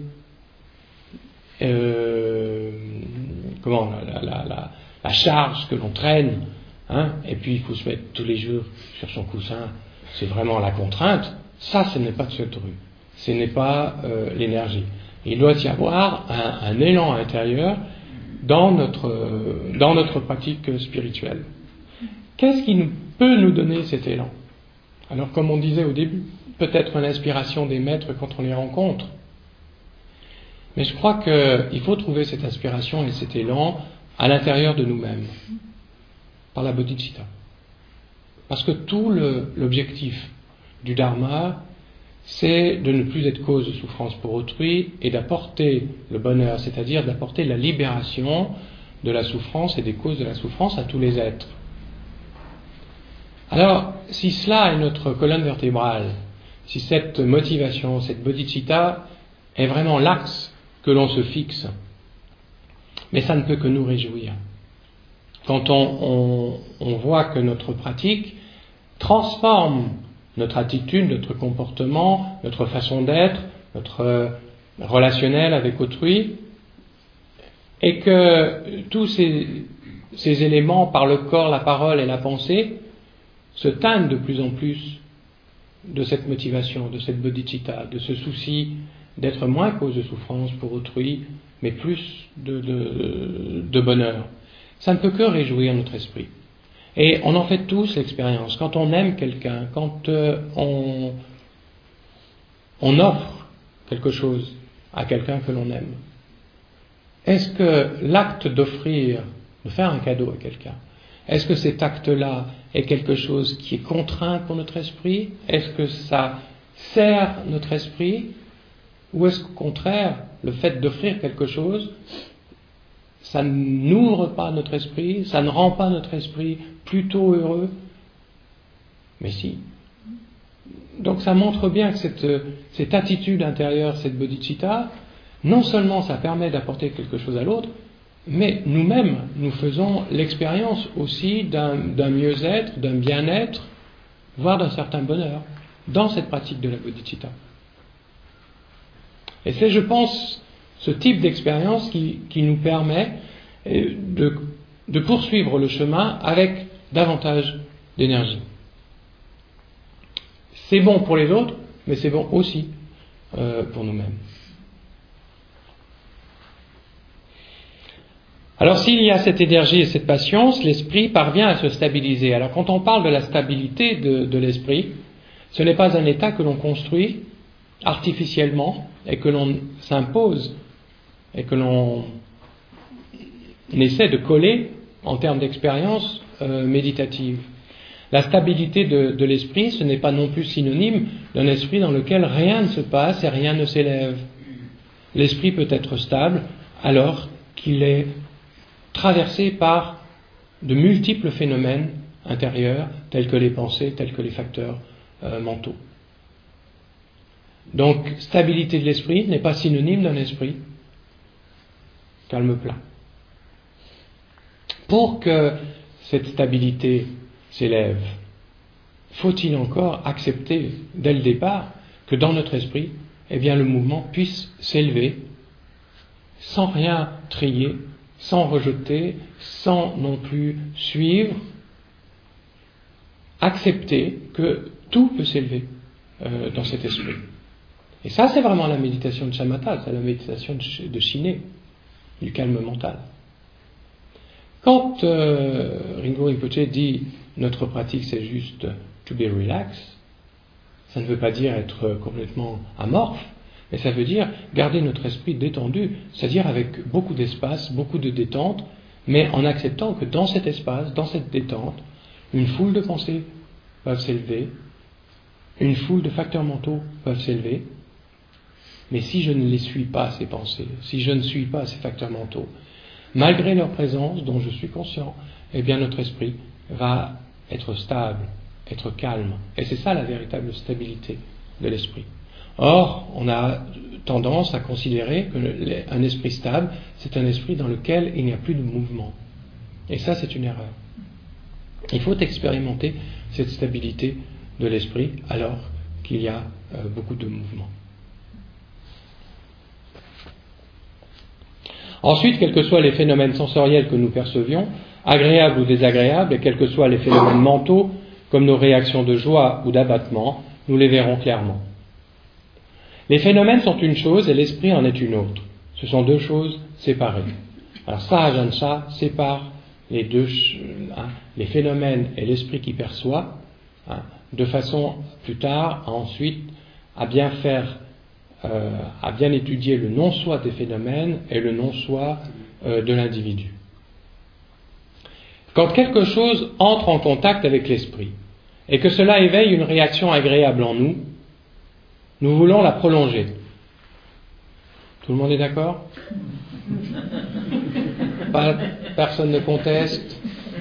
euh, comment, la, la, la, la charge que l'on traîne, hein, et puis il faut se mettre tous les jours sur son coussin, c'est vraiment la contrainte, ça ce n'est pas tsundru. Ce n'est pas euh, l'énergie. Il doit y avoir un, un élan intérieur dans notre, euh, dans notre pratique spirituelle. Qu'est-ce qui nous, peut nous donner cet élan? Alors, comme on disait au début, peut-être l'inspiration des maîtres quand on les rencontre. Mais je crois qu'il faut trouver cette inspiration et cet élan à l'intérieur de nous-mêmes, par la bodhicitta. Parce que tout le, l'objectif du Dharma, c'est de ne plus être cause de souffrance pour autrui et d'apporter le bonheur, c'est-à-dire d'apporter la libération de la souffrance et des causes de la souffrance à tous les êtres. Alors, si cela est notre colonne vertébrale, si cette motivation, cette bodhicitta est vraiment l'axe que l'on se fixe, mais ça ne peut que nous réjouir. Quand on, on, on voit que notre pratique transforme notre attitude, notre comportement, notre façon d'être, notre relationnel avec autrui, et que tous ces, ces éléments, par le corps, la parole et la pensée, se teignent de plus en plus de cette motivation, de cette bodhicitta, de ce souci d'être moins cause de souffrance pour autrui, mais plus de, de, de bonheur. Ça ne peut que réjouir notre esprit. Et on en fait tous l'expérience. Quand on aime quelqu'un, quand euh, on, on offre quelque chose à quelqu'un que l'on aime, est-ce que l'acte d'offrir, de faire un cadeau à quelqu'un, est-ce que cet acte-là est quelque chose qui est contraint pour notre esprit? Est-ce que ça sert notre esprit? Ou est-ce qu'au contraire, le fait d'offrir quelque chose, ça n'ouvre pas notre esprit, ça ne rend pas notre esprit plutôt heureux? Mais si. Donc ça montre bien que cette, cette attitude intérieure, cette bodhicitta, non seulement ça permet d'apporter quelque chose à l'autre, mais nous-mêmes, nous faisons l'expérience aussi d'un, d'un mieux-être, d'un bien-être, voire d'un certain bonheur, dans cette pratique de la bodhicitta. Et c'est, je pense, ce type d'expérience qui, qui nous permet de, de poursuivre le chemin avec davantage d'énergie. C'est bon pour les autres, mais c'est bon aussi euh, pour nous-mêmes. Alors s'il y a cette énergie et cette patience, l'esprit parvient à se stabiliser. Alors quand on parle de la stabilité de, de l'esprit, ce n'est pas un état que l'on construit artificiellement et que l'on s'impose et que l'on essaie de coller en termes d'expérience euh, méditative. La stabilité de, de l'esprit, ce n'est pas non plus synonyme d'un esprit dans lequel rien ne se passe et rien ne s'élève. l'esprit peut être stable alors qu'il est traversé par de multiples phénomènes intérieurs, tels que les pensées, tels que les facteurs euh, mentaux. Donc, stabilité de l'esprit n'est pas synonyme d'un esprit calme plat. Pour que cette stabilité s'élève, faut-il encore accepter dès le départ que dans notre esprit, eh bien, le mouvement puisse s'élever sans rien trier, sans rejeter, sans non plus suivre, accepter que tout peut s'élever euh, dans cet esprit. Et ça, c'est vraiment la méditation de shamatha, c'est la méditation de, de Shiné, du calme mental. Quand euh, Rinpo Rinpoche dit notre pratique c'est juste to be relaxed, ça ne veut pas dire être complètement amorphe, mais ça veut dire garder notre esprit détendu, c'est-à-dire avec beaucoup d'espace, beaucoup de détente, mais en acceptant que dans cet espace, dans cette détente, une foule de pensées peuvent s'élever, une foule de facteurs mentaux peuvent s'élever, mais si je ne les suis pas, ces pensées, si je ne suis pas ces facteurs mentaux, malgré leur présence, dont je suis conscient, eh bien notre esprit va être stable, être calme. Et c'est ça la véritable stabilité de l'esprit. Or, on a tendance à considérer qu'un esprit stable, c'est un esprit dans lequel il n'y a plus de mouvement. Et ça, c'est une erreur. Il faut expérimenter cette stabilité de l'esprit alors qu'il y a euh, beaucoup de mouvement. Ensuite, quels que soient les phénomènes sensoriels que nous percevions, agréables ou désagréables, et quels que soient les phénomènes mentaux, comme nos réactions de joie ou d'abattement, nous les verrons clairement. Les phénomènes sont une chose et l'esprit en est une autre. Ce sont deux choses séparées. Alors Sahajansha sépare les deux, hein, les phénomènes et l'esprit qui perçoit, hein, de façon plus tard, à ensuite, à bien faire, euh, à bien étudier le non-soi des phénomènes et le non-soi euh, de l'individu. Quand quelque chose entre en contact avec l'esprit et que cela éveille une réaction agréable en nous, nous voulons la prolonger. Tout le monde est d'accord ? Pas, personne ne conteste.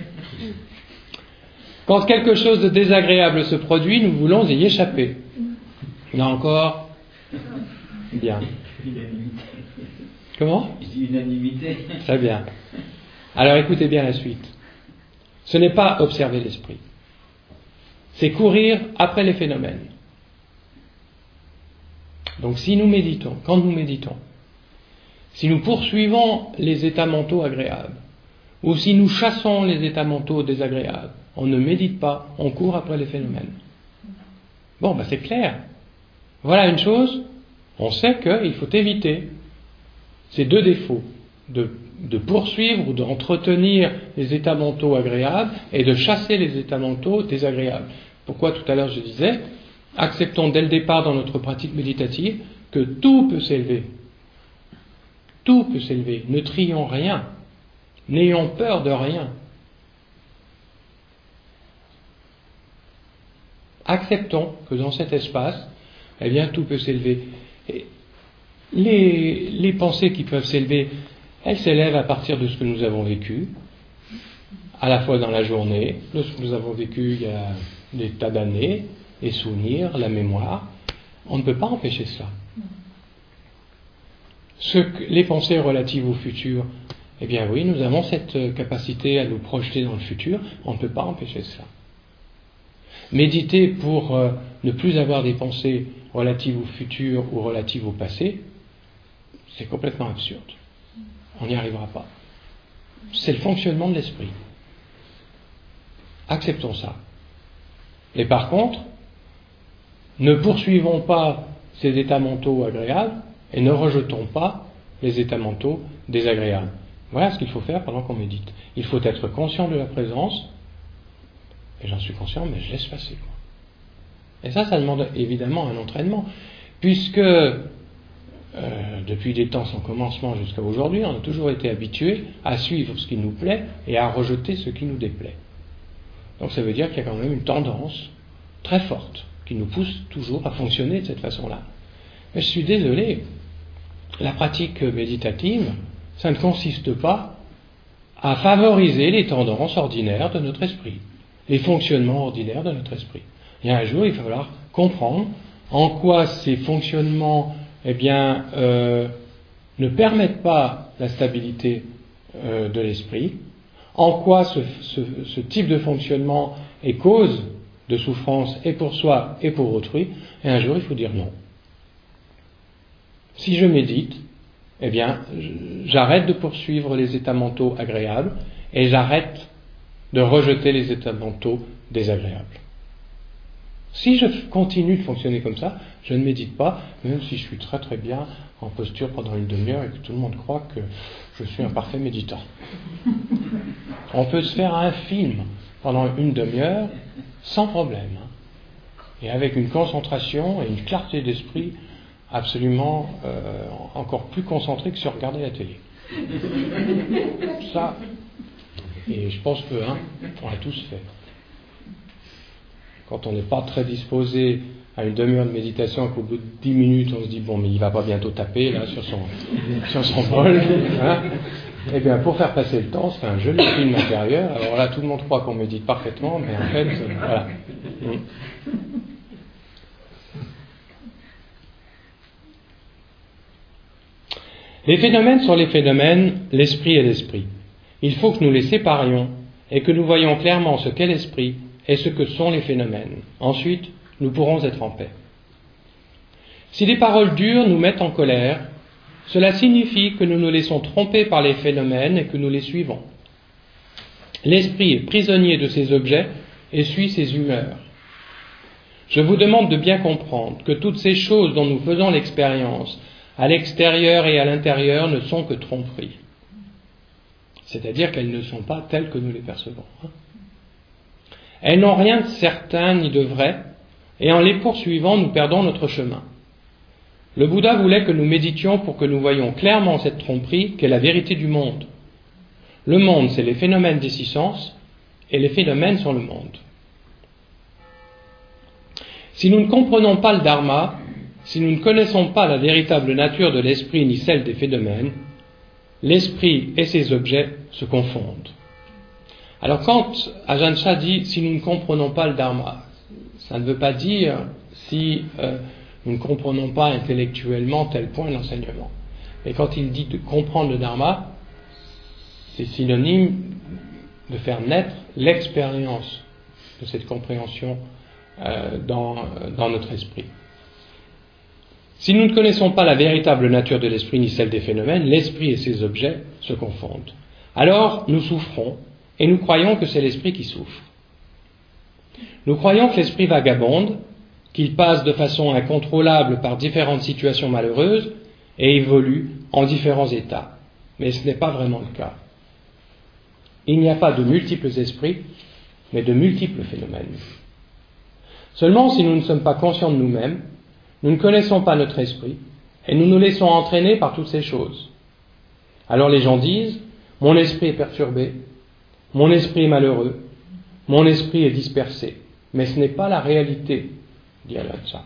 Quand quelque chose de désagréable se produit, nous voulons y échapper. Là encore, bien. Comment ? Unanimité. Très bien. Alors écoutez bien la suite. Ce n'est pas observer l'esprit. C'est courir après les phénomènes. Donc si nous méditons, quand nous méditons, si nous poursuivons les états mentaux agréables, ou si nous chassons les états mentaux désagréables, on ne médite pas, on court après les phénomènes. Bon, ben c'est clair. Voilà une chose, on sait qu'il faut éviter ces deux défauts, de, de poursuivre ou d'entretenir les états mentaux agréables et de chasser les états mentaux désagréables. Pourquoi tout à l'heure je disais, acceptons dès le départ dans notre pratique méditative que tout peut s'élever. Tout peut s'élever. Ne trions rien. N'ayons peur de rien. Acceptons que dans cet espace, eh bien, tout peut s'élever. Et les, les pensées qui peuvent s'élever, elles s'élèvent à partir de ce que nous avons vécu, à la fois dans la journée, de ce que nous avons vécu il y a des tas d'années, les souvenirs, la mémoire. On ne peut pas empêcher cela. Ce que, les pensées relatives au futur, eh bien oui, nous avons cette capacité à nous projeter dans le futur, on ne peut pas empêcher cela. Méditer pour euh, ne plus avoir des pensées relatives au futur ou relatives au passé, c'est complètement absurde. On n'y arrivera pas. C'est le fonctionnement de l'esprit. Acceptons ça. Et par contre, ne poursuivons pas ces états mentaux agréables et ne rejetons pas les états mentaux désagréables. Voilà ce qu'il faut faire pendant qu'on médite. Il faut être conscient de la présence, et j'en suis conscient, mais je laisse passer. Et ça, ça demande évidemment un entraînement, puisque euh, depuis des temps sans commencement jusqu'à aujourd'hui, on a toujours été habitué à suivre ce qui nous plaît et à rejeter ce qui nous déplaît. Donc ça veut dire qu'il y a quand même une tendance très forte qui nous pousse toujours à fonctionner de cette façon-là. Mais je suis désolé, la pratique méditative, ça ne consiste pas à favoriser les tendances ordinaires de notre esprit, les fonctionnements ordinaires de notre esprit. Il y a un jour, il va falloir comprendre en quoi ces fonctionnements eh bien, euh, ne permettent pas la stabilité euh, de l'esprit, en quoi ce, ce, ce type de fonctionnement est cause de souffrance et pour soi et pour autrui, et un jour il faut dire non. Si je médite, eh bien, j'arrête de poursuivre les états mentaux agréables et j'arrête de rejeter les états mentaux désagréables. Si je continue de fonctionner comme ça, je ne médite pas, même si je suis très très bien en posture pendant une demi-heure et que tout le monde croit que je suis un parfait méditant. On peut se faire un film pendant une demi-heure sans problème, hein, et avec une concentration et une clarté d'esprit absolument euh, encore plus concentrée que si on regardait la télé. Ça, et je pense que hein, on l'a tous fait. Quand on n'est pas très disposé à une demi-heure de méditation, qu'au bout de dix minutes, on se dit, bon, mais il va pas bientôt taper, là, sur son, sur son bol, hein. Eh bien, pour faire passer le temps, c'est un joli film intérieur. Alors là, tout le monde croit qu'on médite parfaitement, mais en fait, euh, voilà. Les phénomènes sont les phénomènes, l'esprit est l'esprit. Il faut que nous les séparions et que nous voyions clairement ce qu'est l'esprit et ce que sont les phénomènes. Ensuite, nous pourrons être en paix. Si les paroles dures nous mettent en colère, cela signifie que nous nous laissons tromper par les phénomènes et que nous les suivons. L'esprit est prisonnier de ses objets et suit ses humeurs. Je vous demande de bien comprendre que toutes ces choses dont nous faisons l'expérience, à l'extérieur et à l'intérieur, ne sont que tromperies. C'est-à-dire qu'elles ne sont pas telles que nous les percevons. Elles n'ont rien de certain ni de vrai, et en les poursuivant, nous perdons notre chemin. Le Bouddha voulait que nous méditions pour que nous voyions clairement cette tromperie qu'est la vérité du monde. Le monde, c'est les phénomènes des six sens, et les phénomènes sont le monde. Si nous ne comprenons pas le Dharma, si nous ne connaissons pas la véritable nature de l'esprit ni celle des phénomènes, l'esprit et ses objets se confondent. Alors quand Ajahn Chah dit « si nous ne comprenons pas le Dharma », ça ne veut pas dire si euh, nous ne comprenons pas intellectuellement tel point d'enseignement. Mais quand il dit de comprendre le Dharma, c'est synonyme de faire naître l'expérience de cette compréhension euh, dans, dans notre esprit. Si nous ne connaissons pas la véritable nature de l'esprit ni celle des phénomènes, l'esprit et ses objets se confondent. Alors nous souffrons et nous croyons que c'est l'esprit qui souffre. Nous croyons que l'esprit vagabonde, qu'il passe de façon incontrôlable par différentes situations malheureuses et évolue en différents états. Mais ce n'est pas vraiment le cas. Il n'y a pas de multiples esprits, mais de multiples phénomènes. Seulement, si nous ne sommes pas conscients de nous-mêmes, nous ne connaissons pas notre esprit et nous nous laissons entraîner par toutes ces choses. Alors les gens disent « mon esprit est perturbé, mon esprit est malheureux, mon esprit est dispersé ». Mais ce n'est pas la réalité, dit Ajahn Chah.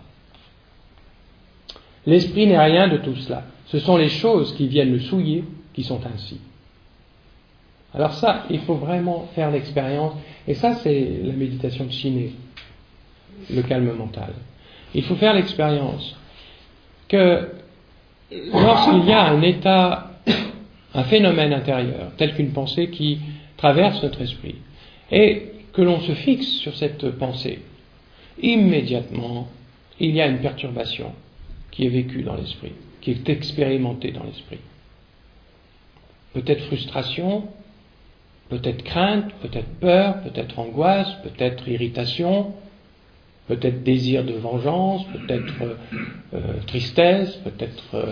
L'esprit n'est rien de tout cela. Ce sont les choses qui viennent le souiller qui sont ainsi. Alors ça, il faut vraiment faire l'expérience. Et ça, c'est la méditation de Shiné, le calme mental. Il faut faire l'expérience que lorsqu'il y a un état, un phénomène intérieur, tel qu'une pensée qui traverse notre esprit, et que l'on se fixe sur cette pensée, immédiatement, il y a une perturbation qui est vécue dans l'esprit, qui est expérimentée dans l'esprit. Peut-être frustration, peut-être crainte, peut-être peur, peut-être angoisse, peut-être irritation, peut-être désir de vengeance, peut-être euh, tristesse, peut-être euh,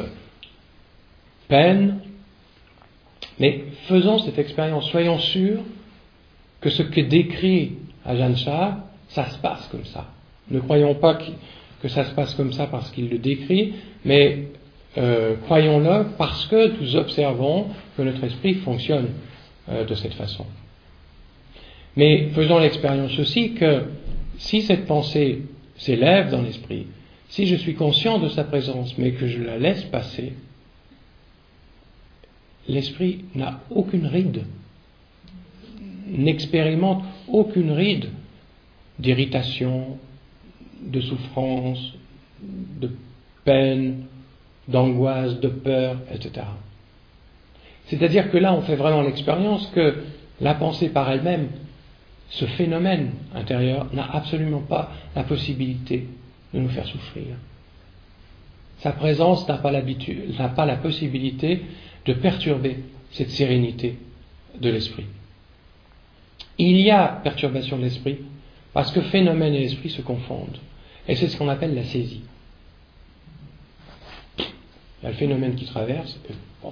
peine. Mais faisons cette expérience, soyons sûrs que ce que décrit Ajahn Chah, ça se passe comme ça. Ne croyons pas que, que ça se passe comme ça parce qu'il le décrit, mais euh, croyons-le parce que nous observons que notre esprit fonctionne euh, de cette façon. Mais faisons l'expérience aussi que si cette pensée s'élève dans l'esprit, si je suis conscient de sa présence, mais que je la laisse passer, l'esprit n'a aucune ride, n'expérimente aucune ride d'irritation, de souffrance, de peine, d'angoisse, de peur, et cetera. C'est-à-dire que là, on fait vraiment l'expérience que la pensée par elle-même, ce phénomène intérieur, n'a absolument pas la possibilité de nous faire souffrir. Sa présence n'a pas l'habitude, n'a pas la possibilité de perturber cette sérénité de l'esprit. Il y a perturbation de l'esprit parce que phénomène et esprit se confondent. Et c'est ce qu'on appelle la saisie. Il y a le phénomène qui traverse. Et oh.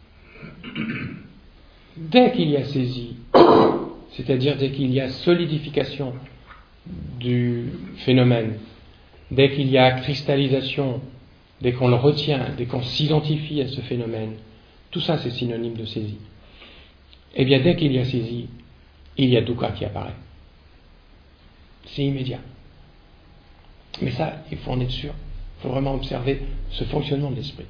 Dès qu'il y a saisie, c'est-à-dire dès qu'il y a solidification du phénomène, dès qu'il y a cristallisation, dès qu'on le retient, dès qu'on s'identifie à ce phénomène, tout ça c'est synonyme de saisie. Eh bien, dès qu'il y a saisie, il y a dukkha qui apparaît. C'est immédiat. Mais ça, il faut en être sûr. Il faut vraiment observer ce fonctionnement de l'esprit.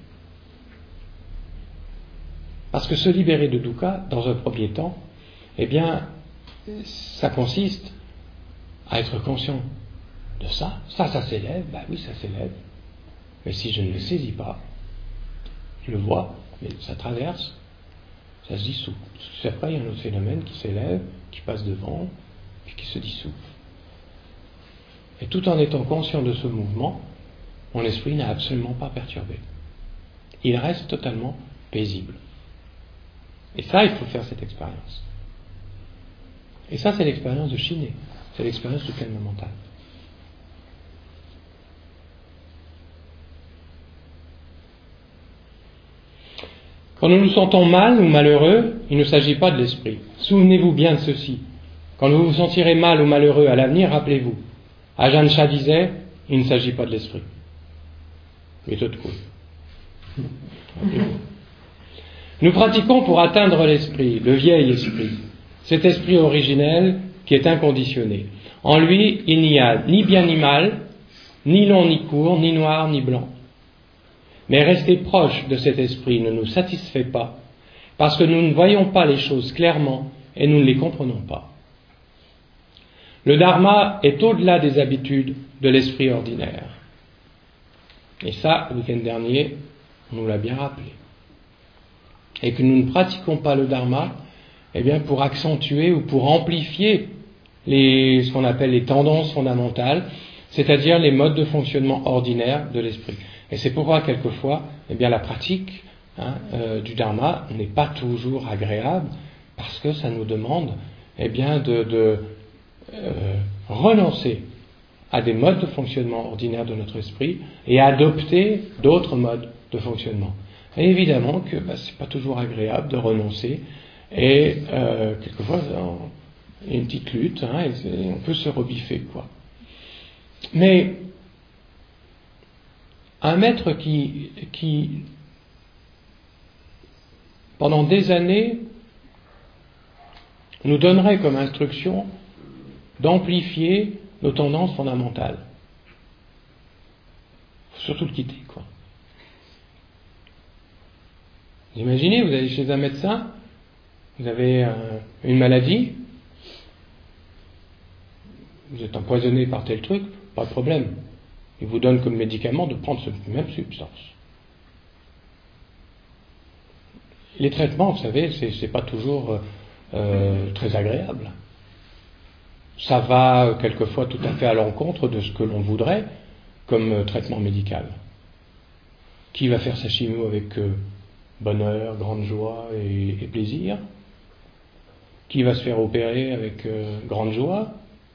Parce que se libérer de dukkha, dans un premier temps, eh bien, ça consiste à être conscient de ça. Ça, ça s'élève. Ben oui, ça s'élève. Mais si je ne le saisis pas, je le vois, mais ça traverse, ça se dissout. Puis après, il y a un autre phénomène qui s'élève, qui passe devant, puis qui se dissout. Et tout en étant conscient de ce mouvement, mon esprit n'a absolument pas perturbé. Il reste totalement paisible. Et ça, il faut faire cette expérience. Et ça, c'est l'expérience de Shiné. C'est l'expérience du calme mental. Quand nous nous sentons mal ou malheureux, il ne s'agit pas de l'esprit. Souvenez-vous bien de ceci. Quand vous vous sentirez mal ou malheureux à l'avenir, rappelez-vous. Ajahn Chah disait, il ne s'agit pas de l'esprit. Méthode cool. Nous pratiquons pour atteindre l'esprit, le vieil esprit, cet esprit originel qui est inconditionné. En lui, il n'y a ni bien ni mal, ni long ni court, ni noir ni blanc. Mais rester proche de cet esprit ne nous satisfait pas, parce que nous ne voyons pas les choses clairement et nous ne les comprenons pas. Le dharma est au-delà des habitudes de l'esprit ordinaire. Et ça, le week-end dernier, on nous l'a bien rappelé. Et que nous ne pratiquons pas le dharma, eh bien, pour accentuer ou pour amplifier les, ce qu'on appelle les tendances fondamentales, c'est-à-dire les modes de fonctionnement ordinaires de l'esprit. Et c'est pourquoi, quelquefois, eh bien, la pratique hein, euh, du dharma n'est pas toujours agréable, parce que ça nous demande eh bien, de, de euh, renoncer à des modes de fonctionnement ordinaires de notre esprit et adopter d'autres modes de fonctionnement. Et évidemment que bah, c'est pas toujours agréable de renoncer, et euh, quelquefois il y a une petite lutte, hein, et on peut se rebiffer, quoi. Mais un maître qui, qui, pendant des années, nous donnerait comme instruction d'amplifier nos tendances fondamentales. Il faut surtout le quitter, quoi. Vous imaginez, vous allez chez un médecin, vous avez un, une maladie, vous êtes empoisonné par tel truc, pas de problème. Il vous donne comme médicament de prendre cette même substance. Les traitements, vous savez, c'est, c'est pas toujours euh, très agréable. Ça va quelquefois tout à fait à l'encontre de ce que l'on voudrait comme euh, traitement médical. Qui va faire sa chimio avec euh, bonheur, grande joie et, et plaisir? Qui va se faire opérer avec euh, grande joie?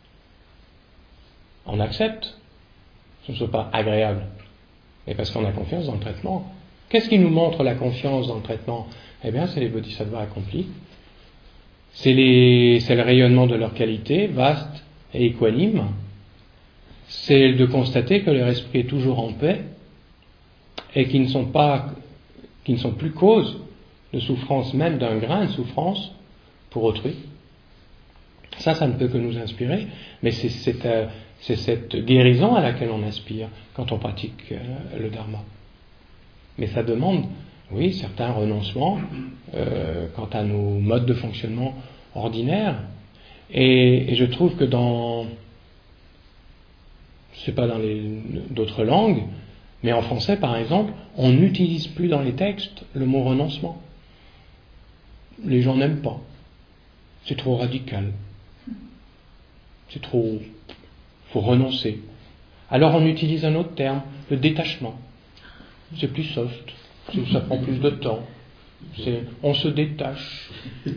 On accepte. Ce ne soit pas agréable, mais parce qu'on a confiance dans le traitement. Qu'est-ce qui nous montre la confiance dans le traitement? Eh bien, c'est les bodhisattvas accomplis. C'est, les, c'est le rayonnement de leur qualité, vaste et équanime. C'est de constater que leur esprit est toujours en paix et qu'ils ne sont pas, qu'ils ne sont plus cause de souffrance, même d'un grain de souffrance pour autrui. Ça, ça ne peut que nous inspirer, mais c'est, c'est, euh, c'est cette guérison à laquelle on aspire quand on pratique euh, le dharma. Mais ça demande oui, certains renoncements euh, quant à nos modes de fonctionnement ordinaires. Et, et je trouve que dans, je ne sais pas dans les, d'autres langues, mais en français par exemple, on n'utilise plus dans les textes le mot renoncement. Les gens n'aiment pas. C'est trop radical. C'est trop... Il faut renoncer. Alors on utilise un autre terme, le détachement. C'est plus soft. C'est, ça prend plus de temps. C'est, on se détache.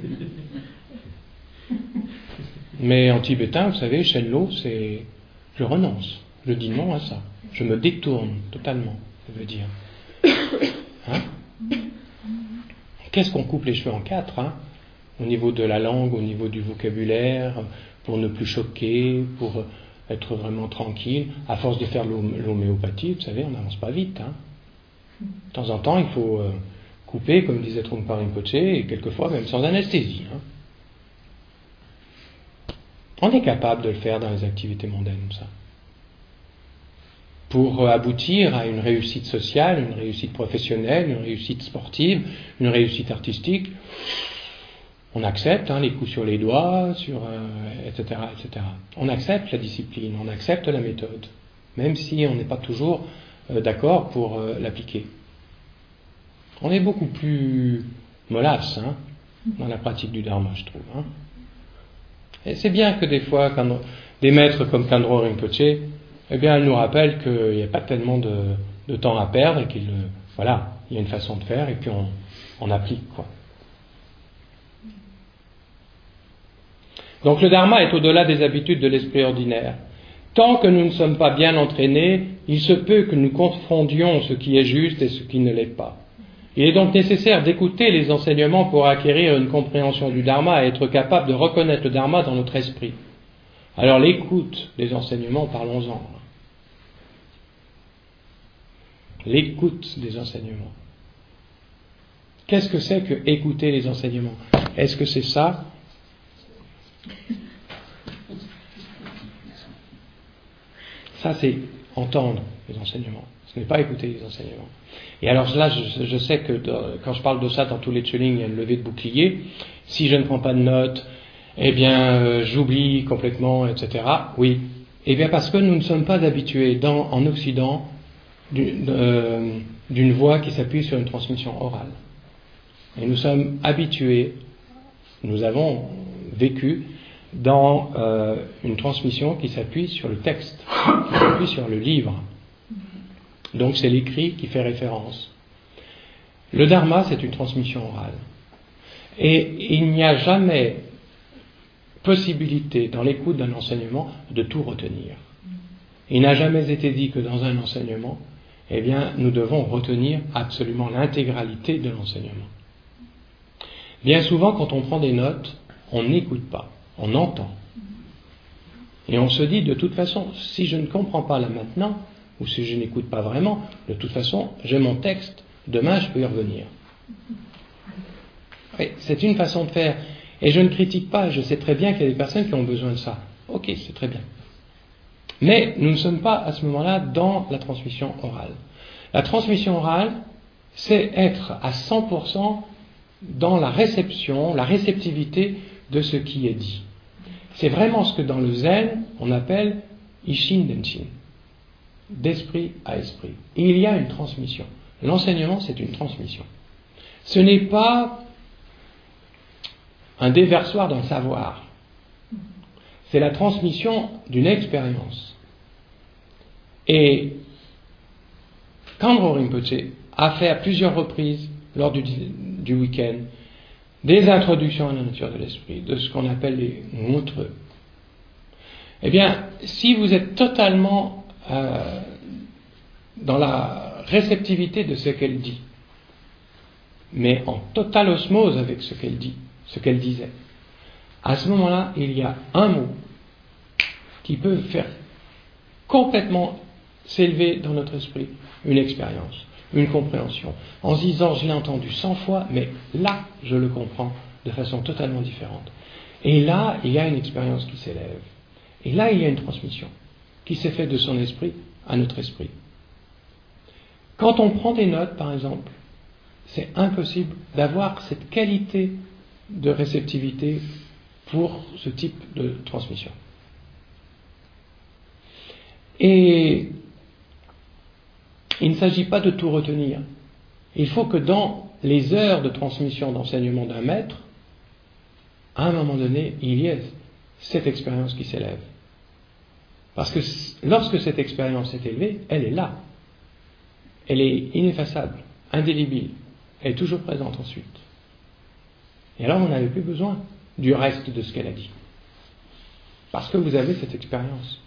Mais en tibétain, vous savez, Shenlo, c'est je renonce. Je dis non à ça. Je me détourne totalement, ça veut dire. Hein? Qu'est-ce qu'on coupe les cheveux en quatre, hein? Au niveau de la langue, au niveau du vocabulaire, pour ne plus choquer, pour être vraiment tranquille. À force de faire l'homéopathie, vous savez, on n'avance pas vite. Hein? De temps en temps, il faut euh, couper, comme disait Trungpa Rinpoche, et quelquefois même sans anesthésie. Hein? On est capable de le faire dans les activités mondaines, ça. Pour aboutir à une réussite sociale, une réussite professionnelle, une réussite sportive, une réussite artistique, on accepte hein, les coups sur les doigts, sur, euh, et cetera, et cetera. On accepte la discipline, on accepte la méthode, même si on n'est pas toujours euh, d'accord pour euh, l'appliquer. On est beaucoup plus mollasse hein, dans la pratique du dharma, je trouve. Hein. Et c'est bien que des fois, quand des maîtres comme Khandro Rinpoche, eh bien, elles nous rappellent qu'il n'y a pas tellement de, de temps à perdre et qu'il voilà, il y a une façon de faire et puis on, on applique, quoi. Donc le dharma est au-delà des habitudes de l'esprit ordinaire. Tant que nous ne sommes pas bien entraînés, il se peut que nous confondions ce qui est juste et ce qui ne l'est pas. Il est donc nécessaire d'écouter les enseignements pour acquérir une compréhension du dharma et être capable de reconnaître le dharma dans notre esprit. Alors l'écoute des enseignements, parlons-en. L'écoute des enseignements. Qu'est-ce que c'est que écouter les enseignements? Est-ce que c'est ça? Ça, c'est entendre les enseignements. Ce n'est pas écouter les enseignements. Et alors là, je, je sais que dans, quand je parle de ça dans tous les tchulings, il y a une levée de bouclier. Si je ne prends pas de notes, eh bien, euh, j'oublie complètement, et cetera. Oui. Eh bien, parce que nous ne sommes pas habitués dans, en Occident d'une, euh, d'une voix qui s'appuie sur une transmission orale. Et nous sommes habitués, nous avons vécu dans euh, une transmission qui s'appuie sur le texte, qui s'appuie sur le livre. Donc c'est l'écrit qui fait référence. Le dharma, c'est une transmission orale. Et il n'y a jamais possibilité dans l'écoute d'un enseignement de tout retenir. Il n'a jamais été dit que dans un enseignement, eh bien, nous devons retenir absolument l'intégralité de l'enseignement. Bien souvent, quand on prend des notes, on n'écoute pas, on entend. Et on se dit, de toute façon, si je ne comprends pas là maintenant, ou si je n'écoute pas vraiment, de toute façon, j'ai mon texte, demain je peux y revenir. Oui, c'est une façon de faire. Et je ne critique pas, je sais très bien qu'il y a des personnes qui ont besoin de ça. Ok, c'est très bien. Mais nous ne sommes pas à ce moment-là dans la transmission orale. La transmission orale, c'est être à cent pour cent dans la réception, la réceptivité de ce qui est dit. C'est vraiment ce que dans le zen, on appelle Ishin Denshin, d'esprit à esprit. Et il y a une transmission. L'enseignement, c'est une transmission. Ce n'est pas un déversoir d'un savoir. C'est la transmission d'une expérience. Et Khandro Rinpoche a fait à plusieurs reprises, lors du, du week-end, des introductions à la nature de l'esprit, de ce qu'on appelle les montreux. Eh bien, si vous êtes totalement euh, dans la réceptivité de ce qu'elle dit, mais en totale osmose avec ce qu'elle dit, ce qu'elle disait, à ce moment-là, il y a un mot qui peut faire complètement s'élever dans notre esprit une expérience, une compréhension, en se disant, je l'ai entendu cent fois, mais là, je le comprends de façon totalement différente. Et là, il y a une expérience qui s'élève. Et là, il y a une transmission qui s'est faite de son esprit à notre esprit. Quand on prend des notes, par exemple, c'est impossible d'avoir cette qualité de réceptivité pour ce type de transmission. Et il ne s'agit pas de tout retenir. Il faut que dans les heures de transmission d'enseignement d'un maître, à un moment donné, il y ait cette expérience qui s'élève. Parce que lorsque cette expérience est élevée, elle est là. Elle est ineffaçable, indélébile. Elle est toujours présente ensuite. Et alors, vous n'avez plus besoin du reste de ce qu'elle a dit. Parce que vous avez cette expérience.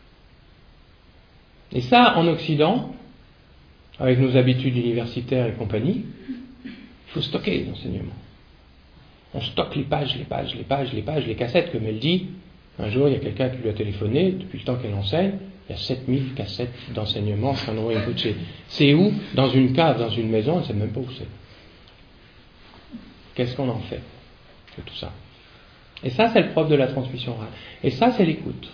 Et ça, en Occident, avec nos habitudes universitaires et compagnie, il faut stocker les enseignements. On stocke les pages, les pages, les pages, les pages, les cassettes, comme elle dit. Un jour, il y a quelqu'un qui lui a téléphoné, depuis le temps qu'elle enseigne, il y a sept mille cassettes d'enseignement Sandro Rinpoche. C'est où? Dans une cave, dans une maison, elle ne sait même pas où c'est. Qu'est-ce qu'on en fait de tout ça? Et ça, c'est le propre de la transmission orale. Et ça, c'est l'écoute.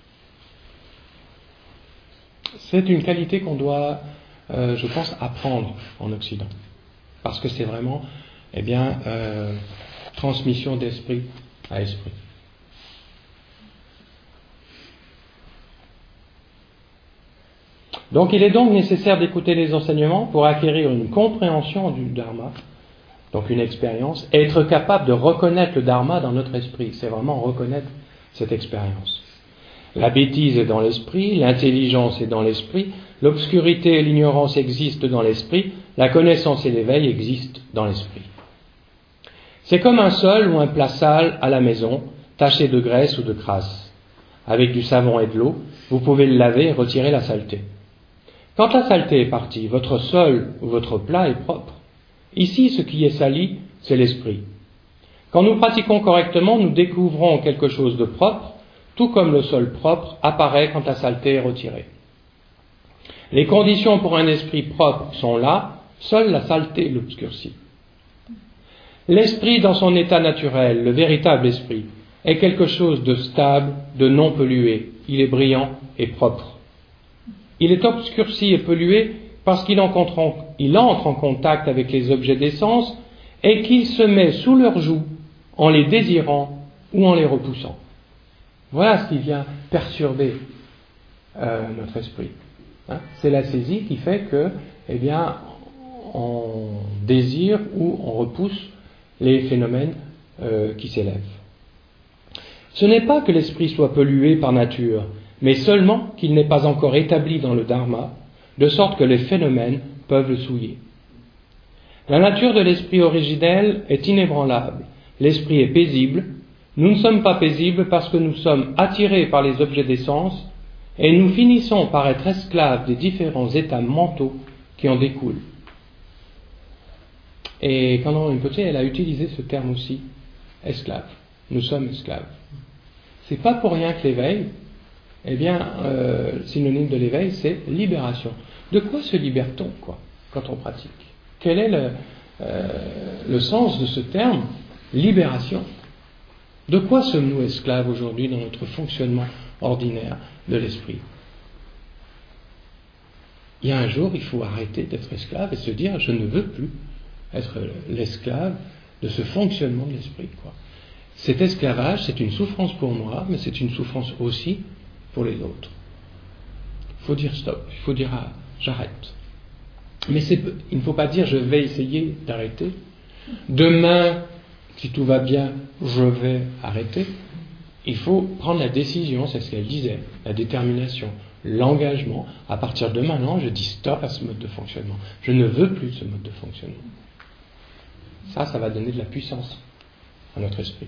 C'est une qualité qu'on doit, euh, je pense, apprendre en Occident. Parce que c'est vraiment, eh bien, euh, transmission d'esprit à esprit. Donc, il est donc nécessaire d'écouter les enseignements pour acquérir une compréhension du Dharma, donc une expérience, et être capable de reconnaître le Dharma dans notre esprit. C'est vraiment reconnaître cette expérience. La bêtise est dans l'esprit, l'intelligence est dans l'esprit, l'obscurité et l'ignorance existent dans l'esprit, la connaissance et l'éveil existent dans l'esprit. C'est comme un sol ou un plat sale à la maison, taché de graisse ou de crasse. Avec du savon et de l'eau, vous pouvez le laver et retirer la saleté. Quand la saleté est partie, votre sol ou votre plat est propre. Ici, ce qui est sali, c'est l'esprit. Quand nous pratiquons correctement, nous découvrons quelque chose de propre, tout comme le sol propre apparaît quand la saleté est retirée. Les conditions pour un esprit propre sont là, seule la saleté l'obscurcit. L'esprit dans son état naturel, le véritable esprit, est quelque chose de stable, de non pollué. Il est brillant et propre. Il est obscurci et pollué parce qu'il entre en, il entre en contact avec les objets des sens et qu'il se met sous leur joug en les désirant ou en les repoussant. Voilà ce qui vient perturber euh, notre esprit. Hein? C'est la saisie qui fait que, eh bien, on désire ou on repousse les phénomènes euh, qui s'élèvent. Ce n'est pas que l'esprit soit pollué par nature, mais seulement qu'il n'est pas encore établi dans le Dharma, de sorte que les phénomènes peuvent le souiller. La nature de l'esprit originel est inébranlable. L'esprit est paisible. Nous ne sommes pas paisibles parce que nous sommes attirés par les objets des sens et nous finissons par être esclaves des différents états mentaux qui en découlent. Et Sandro Rinpoche, elle a utilisé ce terme aussi, esclave. Nous sommes esclaves. C'est pas pour rien que l'éveil, eh bien, euh, synonyme de l'éveil, c'est libération. De quoi se libère-t-on, quoi, quand on pratique? Quel est le, euh, le sens de ce terme, libération? De quoi sommes-nous esclaves aujourd'hui dans notre fonctionnement ordinaire de l'esprit? Il y a un jour, il faut arrêter d'être esclave et se dire, je ne veux plus être l'esclave de ce fonctionnement de l'esprit, quoi. Cet esclavage, c'est une souffrance pour moi, mais c'est une souffrance aussi pour les autres. Il faut dire stop, il faut dire ah, j'arrête. Mais c'est, il ne faut pas dire je vais essayer d'arrêter. Demain, si tout va bien, je vais arrêter. Il faut prendre la décision, c'est ce qu'elle disait, la détermination, l'engagement. À partir de maintenant, je dis stop à ce mode de fonctionnement. Je ne veux plus ce mode de fonctionnement. Ça, ça va donner de la puissance à notre esprit.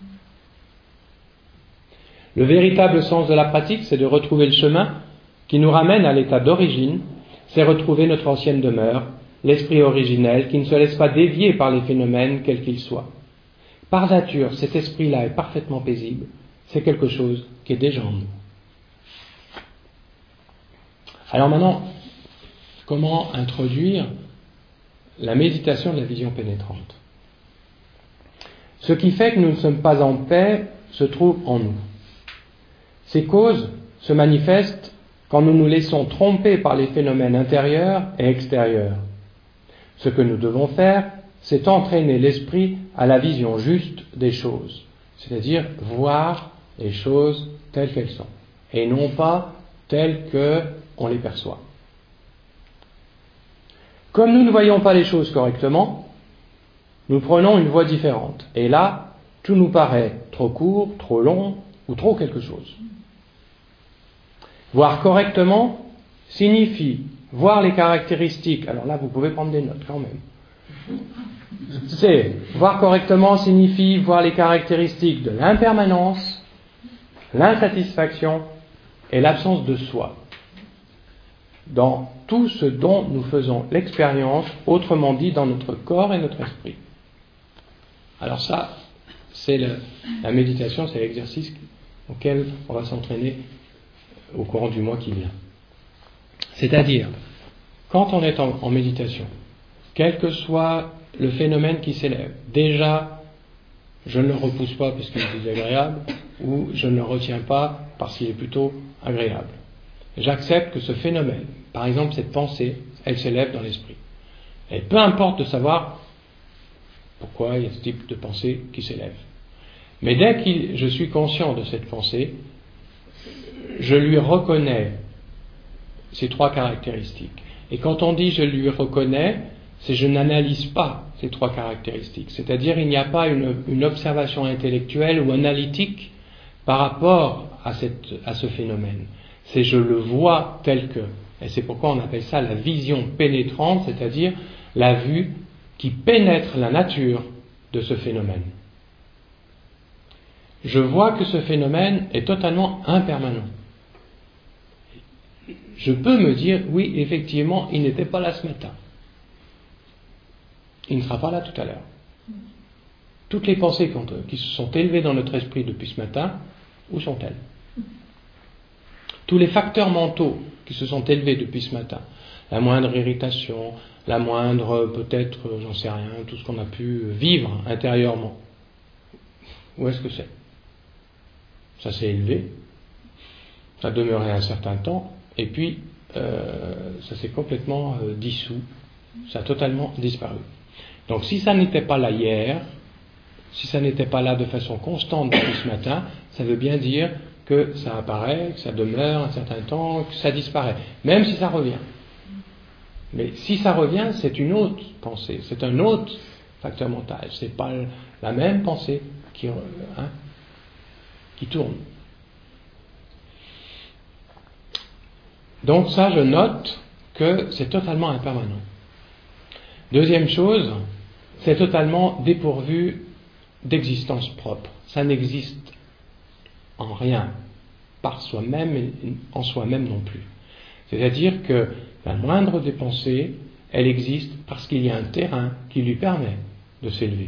Le véritable sens de la pratique, c'est de retrouver le chemin qui nous ramène à l'état d'origine, c'est retrouver notre ancienne demeure, l'esprit originel qui ne se laisse pas dévier par les phénomènes quels qu'ils soient. Par nature, cet esprit-là est parfaitement paisible, c'est quelque chose qui est déjà en nous. Alors maintenant, comment introduire la méditation de la vision pénétrante? Ce qui fait que nous ne sommes pas en paix se trouve en nous. Ces causes se manifestent quand nous nous laissons tromper par les phénomènes intérieurs et extérieurs. Ce que nous devons faire, c'est entraîner l'esprit à la vision juste des choses, c'est-à-dire voir les choses telles qu'elles sont, et non pas telles qu'on les perçoit. Comme nous ne voyons pas les choses correctement, nous prenons une voie différente, et là, tout nous paraît trop court, trop long, ou trop quelque chose. Voir correctement signifie voir les caractéristiques. Alors là, vous pouvez prendre des notes quand même. C'est, voir correctement signifie voir les caractéristiques de l'impermanence, l'insatisfaction et l'absence de soi dans tout ce dont nous faisons l'expérience, autrement dit dans notre corps et notre esprit. Alors ça, c'est le, la méditation, c'est l'exercice auquel on va s'entraîner au courant du mois qui vient. C'est-à-dire, quand on est en, en méditation, quel que soit le phénomène qui s'élève, déjà, je ne le repousse pas parce qu'il est désagréable, ou je ne le retiens pas parce qu'il est plutôt agréable. J'accepte que ce phénomène, par exemple cette pensée, elle s'élève dans l'esprit. Et peu importe de savoir pourquoi il y a ce type de pensée qui s'élève. Mais dès que je suis conscient de cette pensée, je lui reconnais ces trois caractéristiques. Et quand on dit je lui reconnais, c'est je n'analyse pas ces trois caractéristiques. C'est-à-dire il n'y a pas une, une observation intellectuelle ou analytique par rapport à, cette, à ce phénomène. C'est je le vois tel que. Et c'est pourquoi on appelle ça la vision pénétrante, c'est-à-dire la vue qui pénètre la nature de ce phénomène. Je vois que ce phénomène est totalement impermanent. Je peux me dire, oui, effectivement, il n'était pas là ce matin. Il ne sera pas là tout à l'heure. Toutes les pensées qui se sont élevées dans notre esprit depuis ce matin, où sont-elles ? Tous les facteurs mentaux qui se sont élevés depuis ce matin, la moindre irritation, la moindre, peut-être, j'en sais rien, tout ce qu'on a pu vivre intérieurement. Où est-ce que c'est ? Ça s'est élevé, ça demeurait un certain temps, et puis euh, ça s'est complètement euh, dissous, ça a totalement disparu. Donc si ça n'était pas là hier, si ça n'était pas là de façon constante depuis ce matin, ça veut bien dire que ça apparaît, que ça demeure un certain temps, que ça disparaît, même si ça revient. Mais si ça revient, c'est une autre pensée, c'est un autre facteur mental, c'est pas la même pensée qui, hein, qui tourne. Donc ça, je note que c'est totalement impermanent. Deuxième chose, c'est totalement dépourvu d'existence propre. Ça n'existe en rien par soi-même et en soi-même non plus. C'est-à-dire que la moindre des pensées, elle existe parce qu'il y a un terrain qui lui permet de s'élever.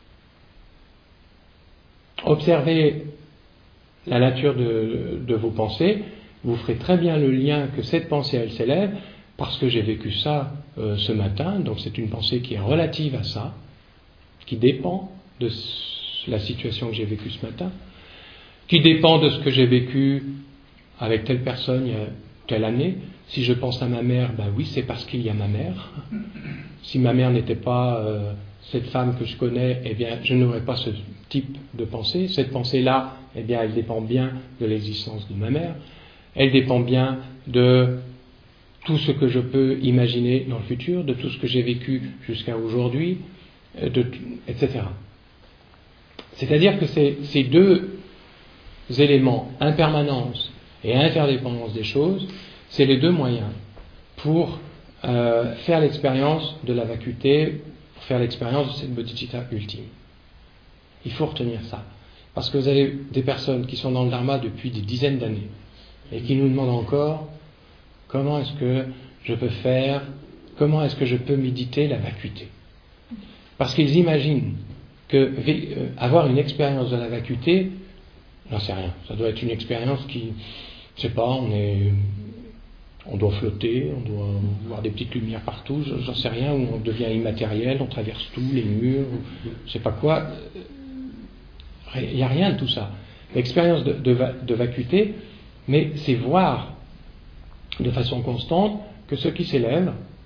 Observez la nature de, de vos pensées, vous ferez très bien le lien que cette pensée, elle s'élève parce que j'ai vécu ça euh, ce matin, donc c'est une pensée qui est relative à ça, qui dépend de la situation que j'ai vécue ce matin, qui dépend de ce que j'ai vécu avec telle personne il y a telle année. Si je pense à ma mère, ben oui, c'est parce qu'il y a ma mère. Si ma mère n'était pas euh, cette femme que je connais, eh bien, je n'aurais pas ce type de pensée. Cette pensée-là, eh bien, elle dépend bien de l'existence de ma mère. Elle dépend bien de tout ce que je peux imaginer dans le futur, de tout ce que j'ai vécu jusqu'à aujourd'hui, de, et cetera. C'est-à-dire que ces, ces deux éléments, impermanence et interdépendance des choses, c'est les deux moyens pour euh, faire l'expérience de la vacuité, pour faire l'expérience de cette bodhicitta ultime. Il faut retenir ça. Parce que vous avez des personnes qui sont dans le Dharma depuis des dizaines d'années et qui nous demandent encore comment est-ce que je peux faire, comment est-ce que je peux méditer la vacuité. Parce qu'ils imaginent que euh, avoir une expérience de la vacuité, j'en sais rien, ça doit être une expérience qui, je sais pas, on est, on doit flotter, on doit voir des petites lumières partout, j'en sais rien, où on devient immatériel, on traverse tout, les murs, je sais pas quoi. Il n'y a rien de tout ça. L'expérience de, de, de vacuité, mais c'est voir de façon constante que ce qui s'élève,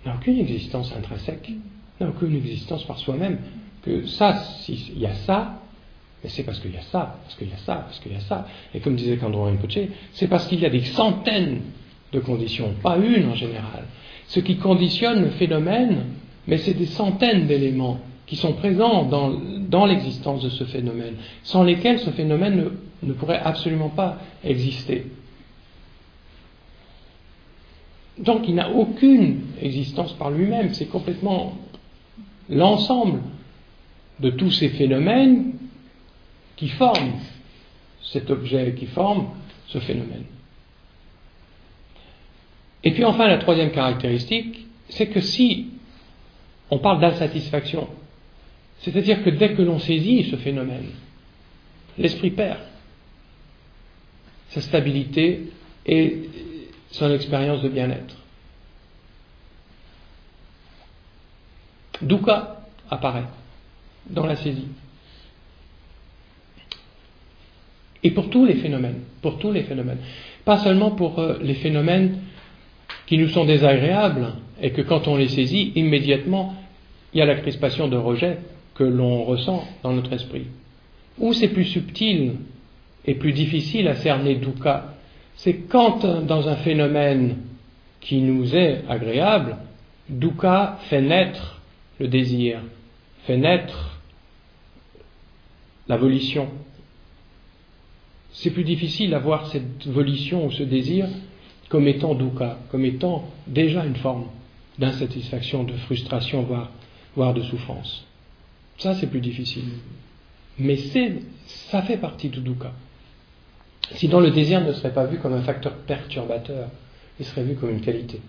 n'a aucune existence intrinsèque, n'a aucune existence par soi-même. Que ça, s'il y a ça, mais c'est parce qu'il y a ça, parce qu'il y a ça, parce qu'il y a ça. Et comme disait Kandro Rinpoche, c'est parce qu'il y a des centaines de conditions, pas une en général. Ce qui conditionne le phénomène, mais c'est des centaines d'éléments qui sont présents dans, dans l'existence de ce phénomène, sans lesquels ce phénomène ne, ne pourrait absolument pas exister. Donc il n'a aucune existence par lui-même, c'est complètement l'ensemble de tous ces phénomènes qui forment cet objet, qui forment ce phénomène. Et puis enfin, la troisième caractéristique, c'est que si on parle d'insatisfaction, c'est-à-dire que dès que l'on saisit ce phénomène, l'esprit perd sa stabilité et son expérience de bien-être. Dukkha apparaît dans la saisie. Et pour tous les phénomènes, pour tous les phénomènes, pas seulement pour euh, les phénomènes qui nous sont désagréables et que quand on les saisit, immédiatement, il y a la crispation de rejet que l'on ressent dans notre esprit. Ou c'est plus subtil et plus difficile à cerner dukkha, c'est quand dans un phénomène qui nous est agréable, dukkha fait naître le désir, fait naître la volition. C'est plus difficile à voir cette volition ou ce désir comme étant dukkha, comme étant déjà une forme d'insatisfaction, de frustration, voire, voire de souffrance. Ça, c'est plus difficile. Mais c'est, ça fait partie du dukkha. Sinon, le désir ne serait pas vu comme un facteur perturbateur, il serait vu comme une qualité.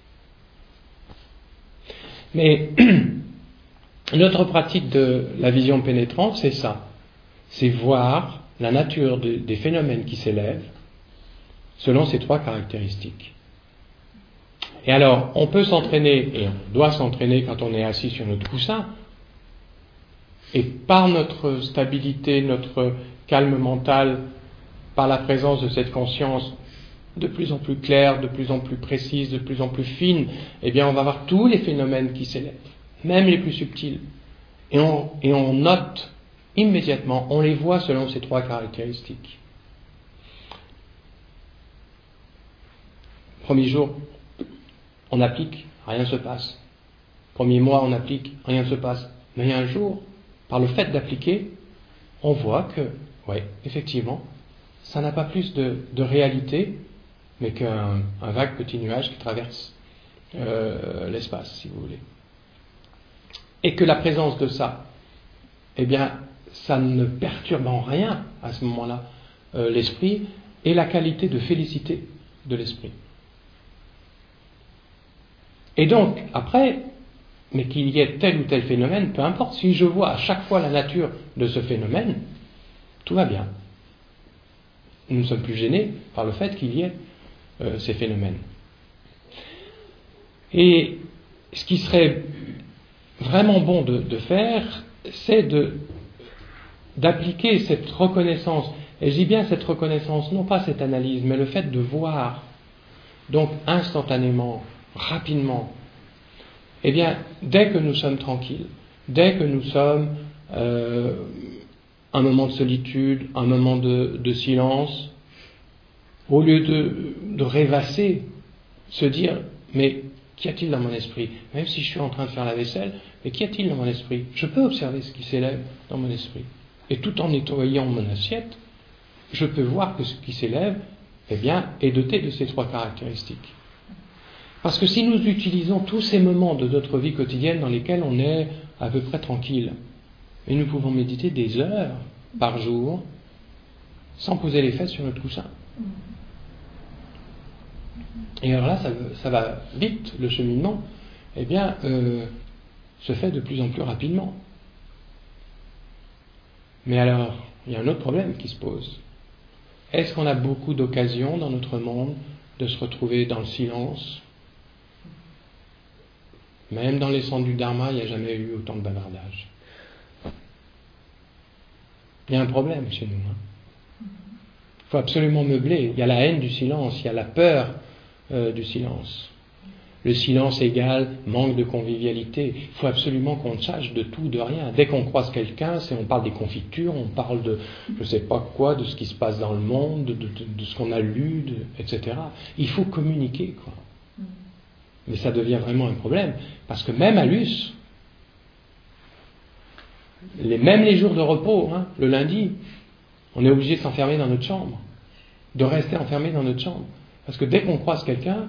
Mais notre pratique de la vision pénétrante, c'est ça. C'est voir la nature de, des phénomènes qui s'élèvent selon ces trois caractéristiques. Et alors, on peut s'entraîner, et on doit s'entraîner quand on est assis sur notre coussin, et par notre stabilité, notre calme mental, par la présence de cette conscience de plus en plus claire, de plus en plus précise, de plus en plus fine, eh bien on va voir tous les phénomènes qui s'élèvent, même les plus subtils. Et on, et on note immédiatement, on les voit selon ces trois caractéristiques. Premier jour, on applique, rien ne se passe. Premier mois, on applique, rien ne se passe. Mais un jour, par le fait d'appliquer, on voit que, oui, effectivement, ça n'a pas plus de, de réalité, mais qu'un un vague petit nuage qui traverse euh, l'espace, si vous voulez. Et que la présence de ça, eh bien, ça ne perturbe en rien, à ce moment-là, euh, l'esprit et la qualité de félicité de l'esprit. Et donc, après, mais qu'il y ait tel ou tel phénomène, peu importe, si je vois à chaque fois la nature de ce phénomène, tout va bien. Nous ne sommes plus gênés par le fait qu'il y ait euh, ces phénomènes. Et ce qui serait vraiment bon de, de faire, c'est de, d'appliquer cette reconnaissance, et je dis bien cette reconnaissance, non pas cette analyse, mais le fait de voir, donc instantanément, rapidement, eh bien, dès que nous sommes tranquilles, dès que nous sommes euh, un moment de solitude, un moment de, de silence, au lieu de, de rêvasser, se dire, mais qu'y a-t-il dans mon esprit? Même si je suis en train de faire la vaisselle, mais qu'y a-t-il dans mon esprit? Je peux observer ce qui s'élève dans mon esprit. Et tout en nettoyant mon assiette, je peux voir que ce qui s'élève, eh bien, est doté de ces trois caractéristiques. Parce que si nous utilisons tous ces moments de notre vie quotidienne dans lesquels on est à peu près tranquille, et nous pouvons méditer des heures par jour sans poser les fesses sur notre coussin. Et alors là, ça, ça va vite, le cheminement, eh bien, euh, se fait de plus en plus rapidement. Mais alors, il y a un autre problème qui se pose. Est-ce qu'on a beaucoup d'occasions dans notre monde de se retrouver dans le silence? Même dans les centres du Dharma, il n'y a jamais eu autant de bavardage. Il y a un problème chez nous. Il hein. faut absolument meubler. Il y a la haine du silence, il y a la peur euh, du silence. Le silence égale manque de convivialité. Il faut absolument qu'on sache de tout, de rien. Dès qu'on croise quelqu'un, c'est, on parle des confitures, on parle de je ne sais pas quoi, de ce qui se passe dans le monde, de, de, de ce qu'on a lu, de, et cetera. Il faut communiquer, quoi. Mais ça devient vraiment un problème, parce que même à Luce, les, même les jours de repos, hein, le lundi, on est obligé de s'enfermer dans notre chambre, de rester enfermé dans notre chambre. Parce que dès qu'on croise quelqu'un,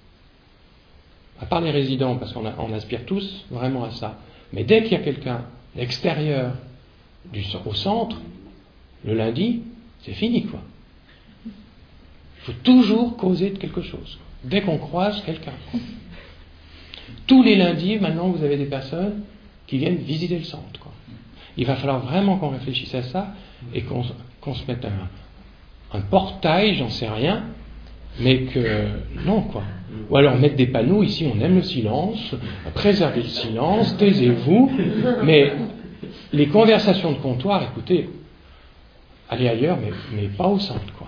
à part les résidents, parce qu'on a, on aspire tous vraiment à ça, mais dès qu'il y a quelqu'un d'extérieur du, au centre, le lundi, c'est fini, quoi. Il faut toujours causer de quelque chose, dès qu'on croise quelqu'un. Tous les lundis, maintenant, vous avez des personnes qui viennent visiter le centre, quoi. Il va falloir vraiment qu'on réfléchisse à ça et qu'on, qu'on se mette un, un portail, j'en sais rien, mais que non, quoi. Ou alors mettre des panneaux, ici on aime le silence, préservez le silence, taisez-vous, mais les conversations de comptoir, écoutez, allez ailleurs, mais, mais pas au centre, quoi.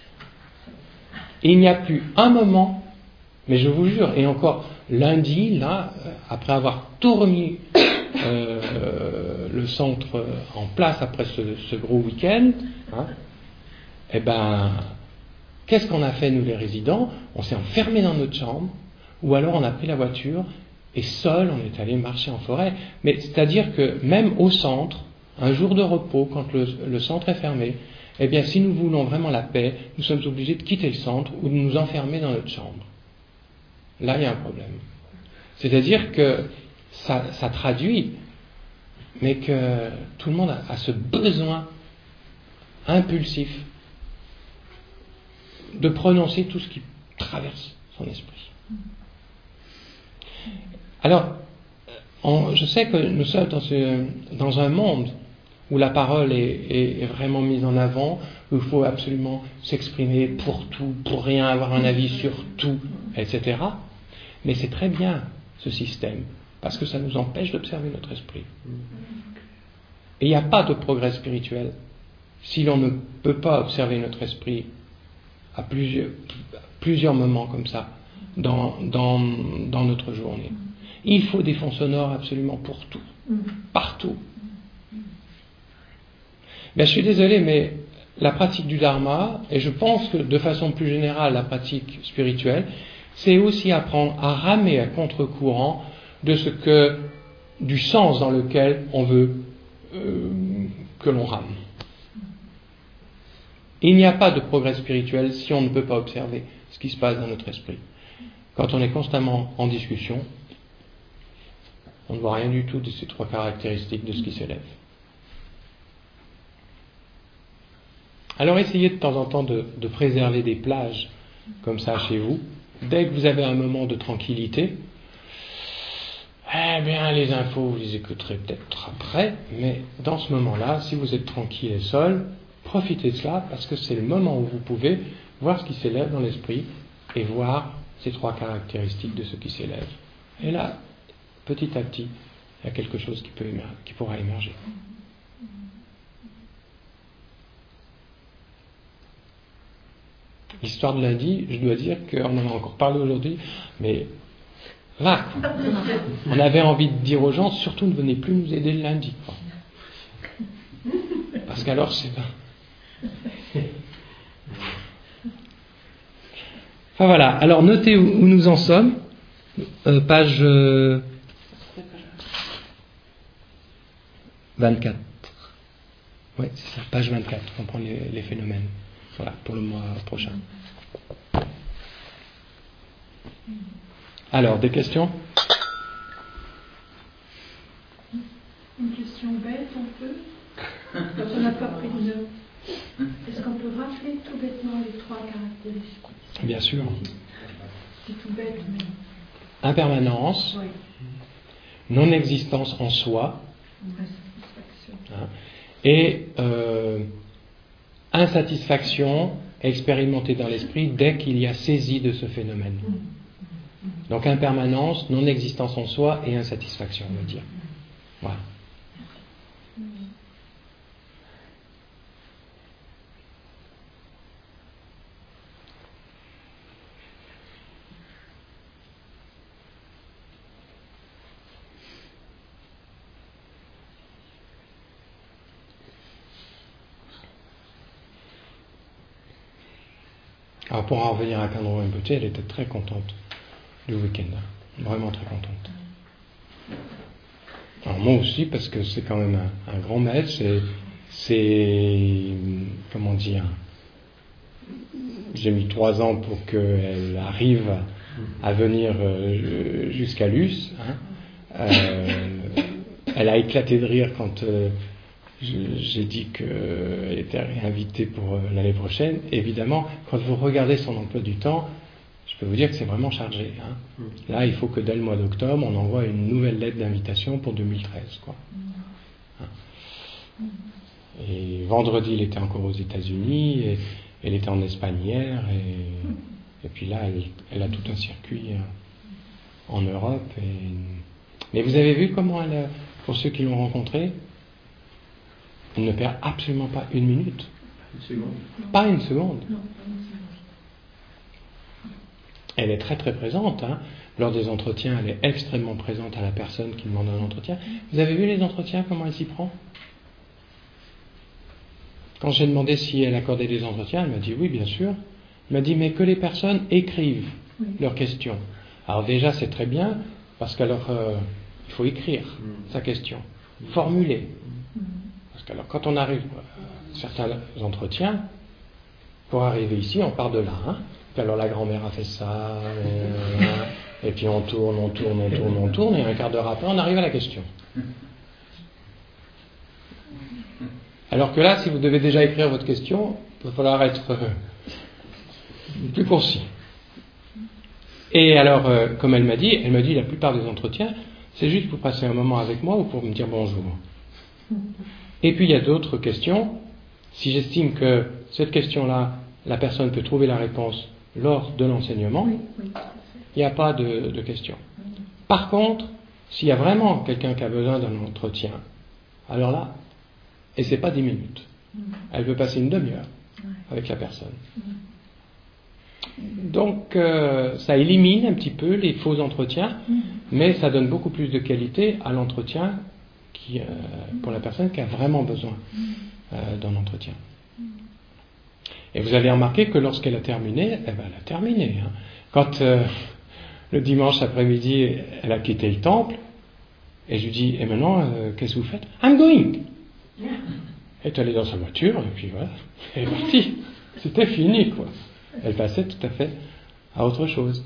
Et il n'y a plus un moment, mais je vous jure, et encore lundi, là, après avoir tout remis euh, le centre en place après ce, ce gros week-end, hein, eh ben, qu'est-ce qu'on a fait, nous les résidents? On s'est enfermés dans notre chambre, ou alors on a pris la voiture, et seul, on est allé marcher en forêt. Mais c'est-à-dire que même au centre, un jour de repos, quand le, le centre est fermé, eh bien, si nous voulons vraiment la paix, nous sommes obligés de quitter le centre ou de nous enfermer dans notre chambre. Là, il y a un problème. C'est-à-dire que ça, ça traduit, mais que tout le monde a, a ce besoin impulsif de prononcer tout ce qui traverse son esprit. Alors, on, je sais que nous sommes dans, ce, dans un monde où la parole est, est, est vraiment mise en avant, où il faut absolument s'exprimer pour tout, pour rien, avoir un avis sur tout, et cetera. Mais c'est très bien, ce système, parce que ça nous empêche d'observer notre esprit. Et il n'y a pas de progrès spirituel si l'on ne peut pas observer notre esprit à plusieurs, plusieurs moments comme ça dans, dans, dans notre journée. Il faut des fonds sonores absolument pour tout, partout. Ben, je suis désolé, mais la pratique du dharma, et je pense que de façon plus générale la pratique spirituelle, c'est aussi apprendre à ramer à contre-courant de ce que, du sens dans lequel on veut euh, que l'on rame. Il n'y a pas de progrès spirituel si on ne peut pas observer ce qui se passe dans notre esprit. Quand on est constamment en discussion, on ne voit rien du tout de ces trois caractéristiques de ce qui s'élève. Alors essayez de temps en temps de, de préserver des plages comme ça chez vous. Dès que vous avez un moment de tranquillité, eh bien les infos vous les écouterez peut-être après, mais dans ce moment-là, si vous êtes tranquille et seul, profitez de cela parce que c'est le moment où vous pouvez voir ce qui s'élève dans l'esprit et voir ces trois caractéristiques de ce qui s'élève. Et là, petit à petit, il y a quelque chose qui, peut émer- qui pourra émerger. L'histoire de lundi, je dois dire qu'on en a encore parlé aujourd'hui, mais là, on avait envie de dire aux gens, surtout ne venez plus nous aider le lundi, quoi. Parce qu'alors c'est... Enfin voilà, alors notez où, où nous en sommes, euh, page euh, vingt-quatre. Oui, c'est ça, page vingt-quatre, on prend les, les phénomènes. Voilà, pour le mois prochain. Alors, des questions? Une question bête, un peu. Quand on n'a pas pris de notes, est-ce qu'on peut rappeler tout bêtement les trois caractéristiques? Bien sûr. C'est tout bête, mais... Impermanence, Oui. non-existence en soi, hein, et euh, insatisfaction expérimentée dans l'esprit dès qu'il y a saisie de ce phénomène. Donc impermanence, non-existence en soi et insatisfaction, on va dire. Voilà. Alors pour en revenir à Kandro Rinpoche, elle était très contente du week-end, vraiment très contente. Alors moi aussi, parce que c'est quand même un, un grand maître, c'est, c'est, comment dire, j'ai mis trois ans pour qu'elle arrive à, à venir euh, jusqu'à Luce. Hein. Euh, elle a éclaté de rire quand euh, j'ai dit qu'elle était réinvitée pour euh, l'année prochaine. Évidemment, quand vous regardez son emploi du temps, je peux vous dire que c'est vraiment chargé. Hein. Là, il faut que dès le mois d'octobre, on envoie une nouvelle lettre d'invitation pour deux mille treize. Quoi. Hein. Et vendredi, il était encore aux États-Unis, et elle était en Espagne hier, et, et puis là, elle, elle a tout un circuit en Europe. Et... Mais vous avez vu comment elle, pour ceux qui l'ont rencontrée, elle ne perd absolument pas une minute. Une seconde. Pas une seconde. Elle est très très présente. Hein. Lors des entretiens, elle est extrêmement présente à la personne qui demande un entretien. Vous avez vu les entretiens, comment elle s'y prend ? Quand j'ai demandé si elle accordait des entretiens, elle m'a dit oui, bien sûr. Elle m'a dit mais que les personnes écrivent oui. leurs questions. Alors déjà, c'est très bien, parce qu'alors, euh, il faut écrire mmh. sa question, formuler. Mmh. Parce qu'alors, quand on arrive à certains entretiens, pour arriver ici, on part de là. Hein. Alors la grand-mère a fait ça, et, et puis on tourne, on tourne, on tourne, on tourne, et un quart d'heure après, on arrive à la question. Alors que là, si vous devez déjà écrire votre question, il va falloir être euh, plus concis. Et alors, euh, comme elle m'a dit, elle m'a dit la plupart des entretiens, c'est juste pour passer un moment avec moi ou pour me dire bonjour. Et puis il y a d'autres questions. Si j'estime que cette question-là, la personne peut trouver la réponse lors de l'enseignement, oui, oui, il n'y a pas de, de question. Par contre, s'il y a vraiment quelqu'un qui a besoin d'un entretien, alors là, et c'est pas dix minutes, elle peut passer une demi-heure avec la personne. Donc, euh, ça élimine un petit peu les faux entretiens, mais ça donne beaucoup plus de qualité à l'entretien qui, euh, pour la personne qui a vraiment besoin euh, d'un entretien. Et vous allez remarquer que lorsqu'elle a terminé, eh ben, elle a terminé. Hein. Quand euh, le dimanche après-midi, elle a quitté le temple, et je lui dis, et maintenant, euh, qu'est-ce que vous faites ? I'm going. Elle est allée dans sa voiture, et puis voilà, elle est partie. C'était fini, quoi. Elle passait tout à fait à autre chose.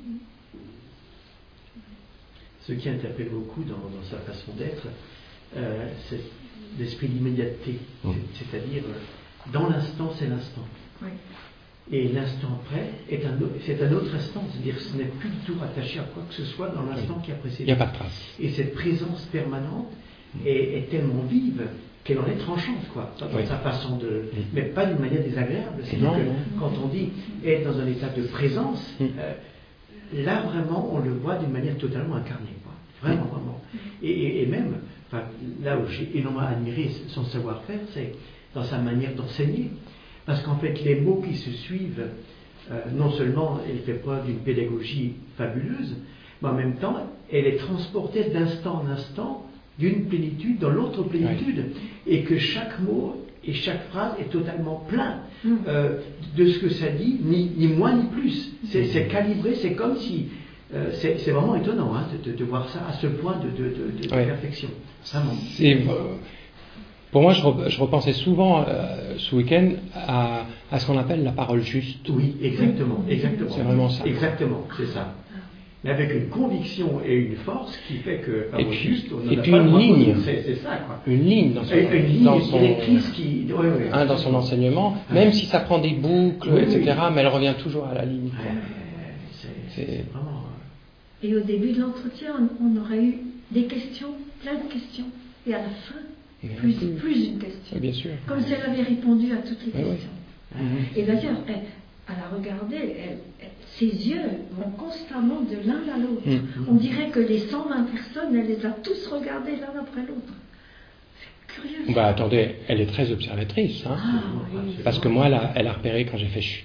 Ce qui interpelle beaucoup dans, dans sa façon d'être, euh, c'est l'esprit d'immédiateté. Mmh. C'est, c'est-à-dire, euh, dans l'instant, c'est l'instant. Oui. Et l'instant après, est un, c'est un autre instant. C'est-à-dire, ce n'est plus du tout rattaché à quoi que ce soit dans l'instant oui. qui a précédé. Il n'y a pas de trace. Et cette présence permanente mmh. est, est tellement vive qu'elle en est tranchante, quoi, dans oui. sa façon de... Mmh. Mais pas d'une manière désagréable. C'est-à-dire que non. quand on dit être dans un état de présence, mmh. euh, là, vraiment, on le voit d'une manière totalement incarnée, quoi. Vraiment, mmh. vraiment. Et, et, et même, enfin, là où j'ai énormément admiré son savoir-faire, c'est dans sa manière d'enseigner. Parce qu'en fait, les mots qui se suivent, euh, non seulement elle fait preuve d'une pédagogie fabuleuse, mais en même temps, elle est transportée d'instant en instant d'une plénitude dans l'autre plénitude, oui. et que chaque mot et chaque phrase est totalement plein mmh. euh, de ce que ça dit, ni, ni moins ni plus. C'est, mmh. c'est calibré, c'est comme si... Euh, c'est, c'est vraiment étonnant hein, de, de, de voir ça à ce point de, de, de, de oui. perfection. Vraiment. C'est, euh, pour moi, je, re, je repensais souvent euh, ce week-end à, à ce qu'on appelle la parole juste. Oui, exactement, exactement. C'est vraiment ça. Exactement, c'est ça. Mais avec une conviction et une force qui fait que et puis, juste, on et a puis pas une ligne, c'est, c'est ça, quoi. Une ligne dans son, une, une ligne dans son, qui, oui, oui, hein, dans son enseignement, ah, même oui. si ça prend des boucles, oui, et cetera, oui. mais elle revient toujours à la ligne. Quoi. Ouais, c'est, c'est, c'est vraiment. Et au début de l'entretien, on, on aurait eu des questions, plein de questions, et à la fin, plus, plus une question. Oui, bien sûr. Comme si elle avait répondu à toutes les oui, questions. Oui. Et d'ailleurs, elle, à la regarder, elle, elle, ses yeux vont constamment de l'un à l'autre. Mmh. On dirait que les cent vingt personnes, elle les a tous regardées l'un après l'autre. C'est curieux. Bah attendez, elle est très observatrice, hein, ah, oui. parce que moi, elle a, elle a repéré quand j'ai fait chute.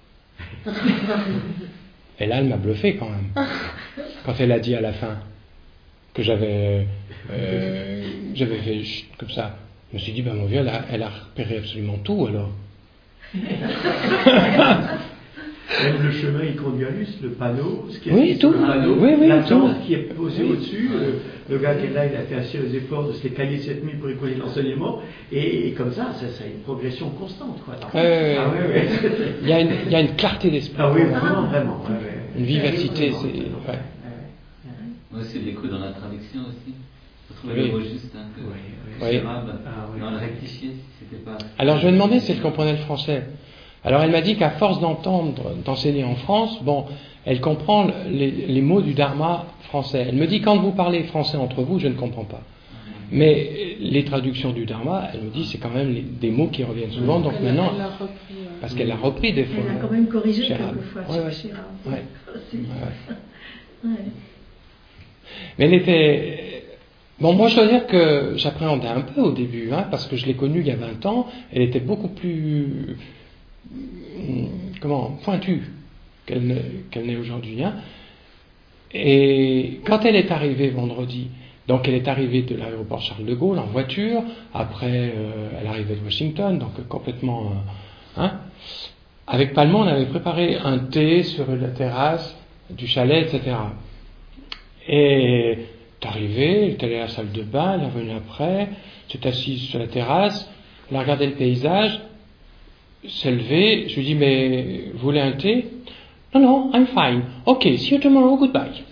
Et là, elle m'a bluffé quand même. Quand elle a dit à la fin que j'avais, euh, j'avais fait chute comme ça, je me suis dit, ben mon vieux, elle a, elle a repéré absolument tout alors. Même le chemin, il conduit à l'us, le panneau, ce qui est oui, tout. le panneau, oui, oui, la tout. tente qui est posée oui. au-dessus. Le, le gars qui est là, il a fait assez aux efforts de se décaler cette nuit pour écouter l'enseignement. Et, et comme ça, ça, ça a une progression constante. Quoi. Euh, ah, ouais, ouais. Il, y a une, il y a une clarté d'esprit. Ah oui, vraiment, vraiment. Ouais, ouais. Une vivacité, c'est... Ouais. Ouais, c'est l'écho dans la traduction aussi. Faut trouver oui. le mot juste. Hein, que oui, oui. Gérard, ah, oui. Non, le rectifier, si c'était pas... Alors je lui ai demandé si elle comprenait le français. Alors elle m'a dit qu'à force d'entendre, d'enseigner en France, bon, elle comprend les, les mots du dharma français. Elle me dit, quand vous parlez français entre vous, je ne comprends pas. Mais les traductions du dharma, elle me dit, c'est quand même les, des mots qui reviennent souvent. Donc elle, maintenant, elle a repris, ouais. parce qu'elle a repris des fois. Elle a quand même corrigé Gérard. quelquefois. Ouais, ouais. Gérard. Ouais. Aussi. Ouais. Ouais. Mais elle était... Bon, moi je dois dire que j'appréhendais un peu au début, hein, parce que je l'ai connue il y a vingt ans, elle était beaucoup plus... comment, pointue qu'elle, ne, qu'elle n'est aujourd'hui. Hein. Et quand elle est arrivée vendredi, donc elle est arrivée de l'aéroport Charles de Gaulle en voiture, après euh, elle arrivait de Washington, donc complètement... Euh, hein, avec Palmont, on avait préparé un thé sur la terrasse du chalet, et cetera. Et elle est arrivée, elle est allée à la salle de bain, elle est revenue après, s'est assise sur la terrasse, elle a regardé le paysage, s'est levée, je lui dis, mais vous voulez un thé? Non, non, I'm fine. Ok, see you tomorrow, goodbye.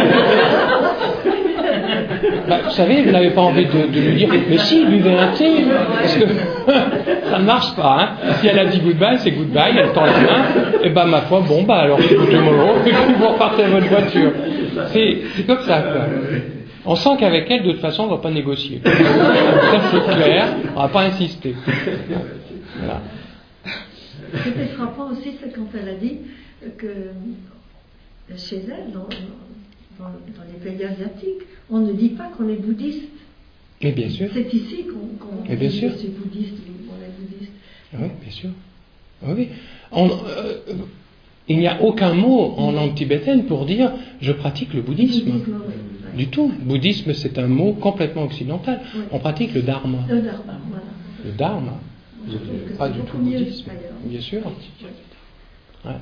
Bah, vous savez, vous n'avez pas envie de, de lui dire, mais si, buvez un thé, parce que ça ne marche pas. Hein. Si elle a dit goodbye, c'est goodbye, elle tend la main, et ben ma foi, bon, bah alors see you tomorrow, et puis vous repartez à votre voiture. C'est, c'est comme ça, quoi. On sent qu'avec elle, de toute façon, on ne va pas négocier. Ça, c'est clair, on ne va pas insister. Voilà. Ce qui était frappant aussi, c'est quand elle a dit que chez elle, dans, dans, dans les pays asiatiques, on ne dit pas qu'on est bouddhiste. Mais bien sûr. C'est ici qu'on, qu'on Mais bien dit sûr. que c'est bouddhiste ou on est bouddhiste. Oui, bien sûr. Oui. On, euh, il n'y a aucun mot en langue tibétaine pour dire je pratique le bouddhisme. Le bouddhisme, oui. Du tout. Bouddhisme, c'est un mot complètement occidental. Oui. On pratique le dharma. Le dharma, voilà. Le dharma. Je trouve que Pas c'est du beaucoup tout mieux, bouddhisme. d'ailleurs. Bien sûr. Ouais.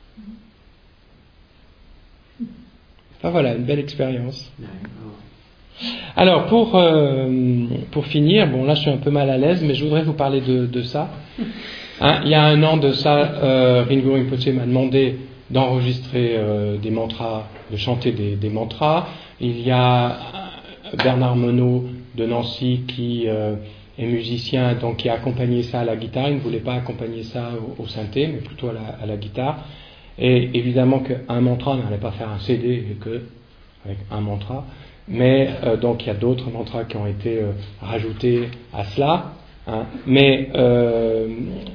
Enfin voilà, une belle expérience. Alors pour, euh, pour finir, bon là je suis un peu mal à l'aise, mais je voudrais vous parler de, de ça. Hein, il y a un an de ça, euh, Ringo Rinpoche m'a demandé d'enregistrer euh, des mantras, de chanter des, des mantras. Il y a Bernard Monod de Nancy qui euh, est musicien, donc qui a accompagné ça à la guitare. Il ne voulait pas accompagner ça au, au synthé, mais plutôt à la, à la guitare. Et évidemment qu'un mantra n'allait pas faire un C D que avec un mantra, mais euh, donc il y a d'autres mantras qui ont été euh, rajoutés à cela. Hein. Mais euh,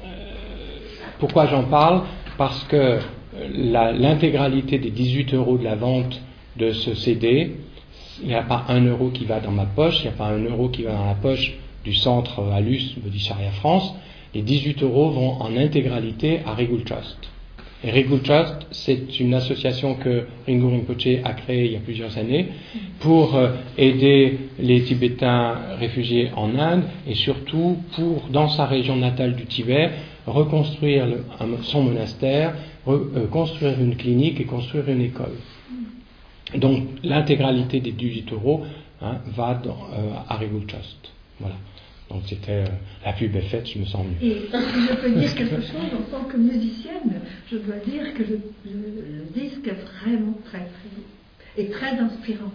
pourquoi j'en parle? Parce que la, l'intégralité des dix-huit euros de la vente de ce C D, il n'y a pas un euro qui va dans ma poche, il n'y a pas un euro qui va dans la poche du centre Alus, Bodhisattva France. Les dix-huit euros vont en intégralité à Rigul Trust. Et Rigul Trust, c'est une association que Ringo Rinpoche a créée il y a plusieurs années pour euh, aider les Tibétains réfugiés en Inde et surtout pour, dans sa région natale du Tibet, reconstruire le, un, son monastère, re, euh, construire une clinique et construire une école. Donc l'intégralité des dix-huit euros hein, va dans, euh, à Rigul Trust. Voilà. Donc c'était euh, la pub est faite, je me sens mieux. Et si je peux dire quelque chose en tant que musicienne, je dois dire que le, le, le disque est vraiment très très et très inspirant.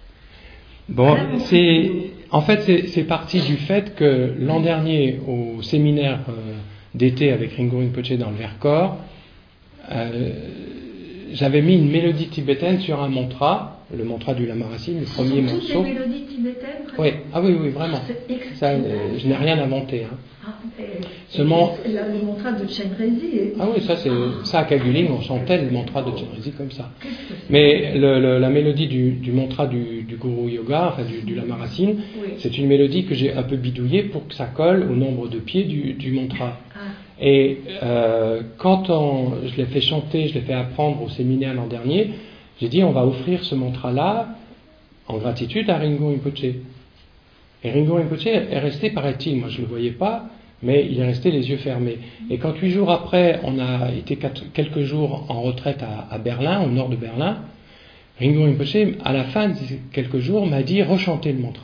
Bon, c'est en fait c'est, c'est parti du fait que l'an dernier au séminaire euh, d'été avec Ringo Rinpoche dans le Vercors, euh, j'avais mis une mélodie tibétaine sur un mantra, le mantra du Lama Racine, le premier morceau. morceau. Toutes les mélodies tibétaines. Oui, ah oui, oui, vraiment. Ça, euh, je n'ai rien inventé. Hein. Ah, et, Seulement. Et le mantra de Chenrezig. Et... Ah oui, ça c'est ça à Kaguling, on chantait le mantra de Chenrezig comme ça. Mais le, le, la mélodie du, du mantra du, du Guru Yoga, enfin du, du Lama Racine, oui. C'est une mélodie que j'ai un peu bidouillée pour que ça colle au nombre de pieds du, du mantra. Ah. Et euh, quand on, je l'ai fait chanter, je l'ai fait apprendre au séminaire l'an dernier, j'ai dit on va offrir ce mantra-là en gratitude à Ringo Rinpoche. Et Ringo Rinpoche est resté, paraît-il, moi je ne le voyais pas, mais il est resté les yeux fermés. Et quand huit jours après, on a été quatre, quelques jours en retraite à, à Berlin, au nord de Berlin, Ringo Rinpoche, à la fin de ces quelques jours, m'a dit « rechantez le mantra ».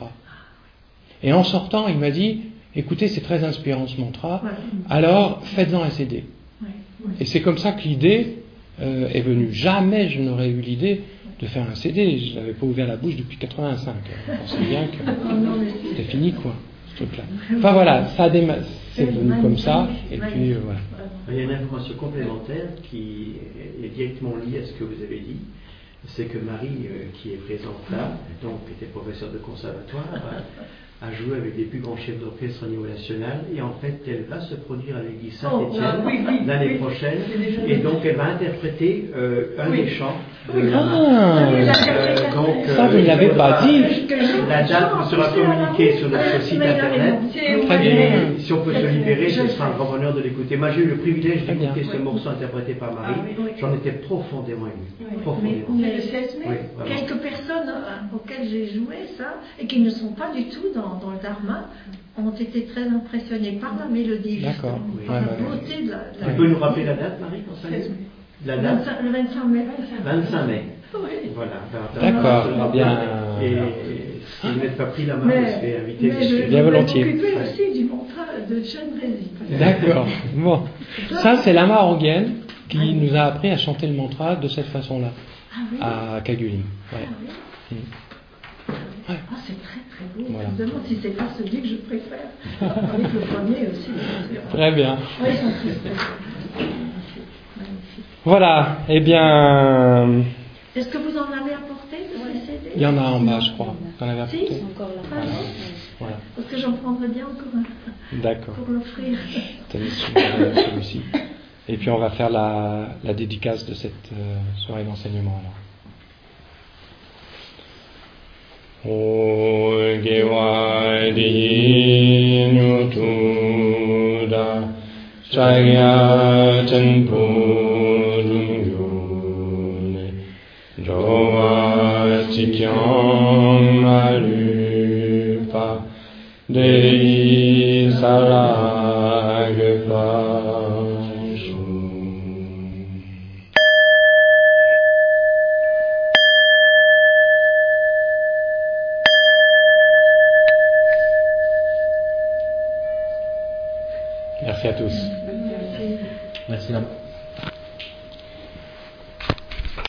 Et en sortant, il m'a dit « écoutez, c'est très inspirant ce mantra, alors faites-en un C D ». Et c'est comme ça que l'idée euh, est venue. Jamais je n'aurais eu l'idée de faire un C D. Je n'avais pas ouvert la bouche depuis quatre-vingt-cinq. On pensait bien que c'était fini, quoi, ce truc-là. Enfin voilà, ça a déma- c'est venu comme ça, et puis euh, voilà. Il y a une information complémentaire qui est directement liée à ce que vous avez dit. C'est que Marie, euh, qui est présente là, donc qui était professeure de conservatoire, a, a joué avec les plus grands chefs d'orchestre au niveau national, et en fait, elle va se produire à l'église Saint-Étienne oh, oui, oui, l'année oui, prochaine, et donc elle va interpréter euh, un oui. des chants de Oui. Lama. Ah, Euh, donc, ça, vous ne l'avez pas dit. La date vous sera communiquée sur notre site internet. Très bien. Et si on peut se libérer, ce sera un grand bonheur de l'écouter. Moi, j'ai eu le privilège d'écouter ce morceau interprété par Marie. J'en étais profondément ému. Profondément. Mais, mais Oui, vraiment. quelques personnes euh, auxquelles j'ai joué ça, et qui ne sont pas du tout dans, dans le Dharma, ont été très impressionnées par la mélodie. D'accord. justement, par Ouais, la ouais, beauté de la... de Tu la- peux nous rappeler la date, Marie, quand ça y est La date vingt-cinq le vingt-cinq mai. vingt-cinq mai. Oui. Voilà. D'accord, Alors, eh bien. Et si vous n'êtes pas pris la main, Mais, vous serez invité. mais je, Bien je vais volontiers. m'occuper aussi du mantra de Chandresi. D'accord. Bon. Ça, c'est Lama Orgyen qui nous a appris à chanter le mantra de cette façon-là, Ah oui. à Kaguling. Ouais. Ah oui. Mm. Ouais. Ah, c'est très très beau. Voilà. Je me demande si c'est pas celui que je préfère. Avec le premier aussi. bien sûr. Très bien. Oui, ils sont tous très beaux. Magnifique. Magnifique. Voilà. Eh bien, Est-ce que vous en avez apporté de ces C D? il y en a en bas, je crois. T'en avais Si, apporté. encore là. Voilà. Voilà. Parce que j'en prendrais bien encore un D'accord. pour l'offrir. Tenez celui-ci. Et puis on va faire la, la dédicace de cette euh, soirée d'enseignement alors. Ogewa di nyutuda chaya tenpo dungyone jowa chikyam malupa dei saragpa. Merci à tous. Merci. Merci.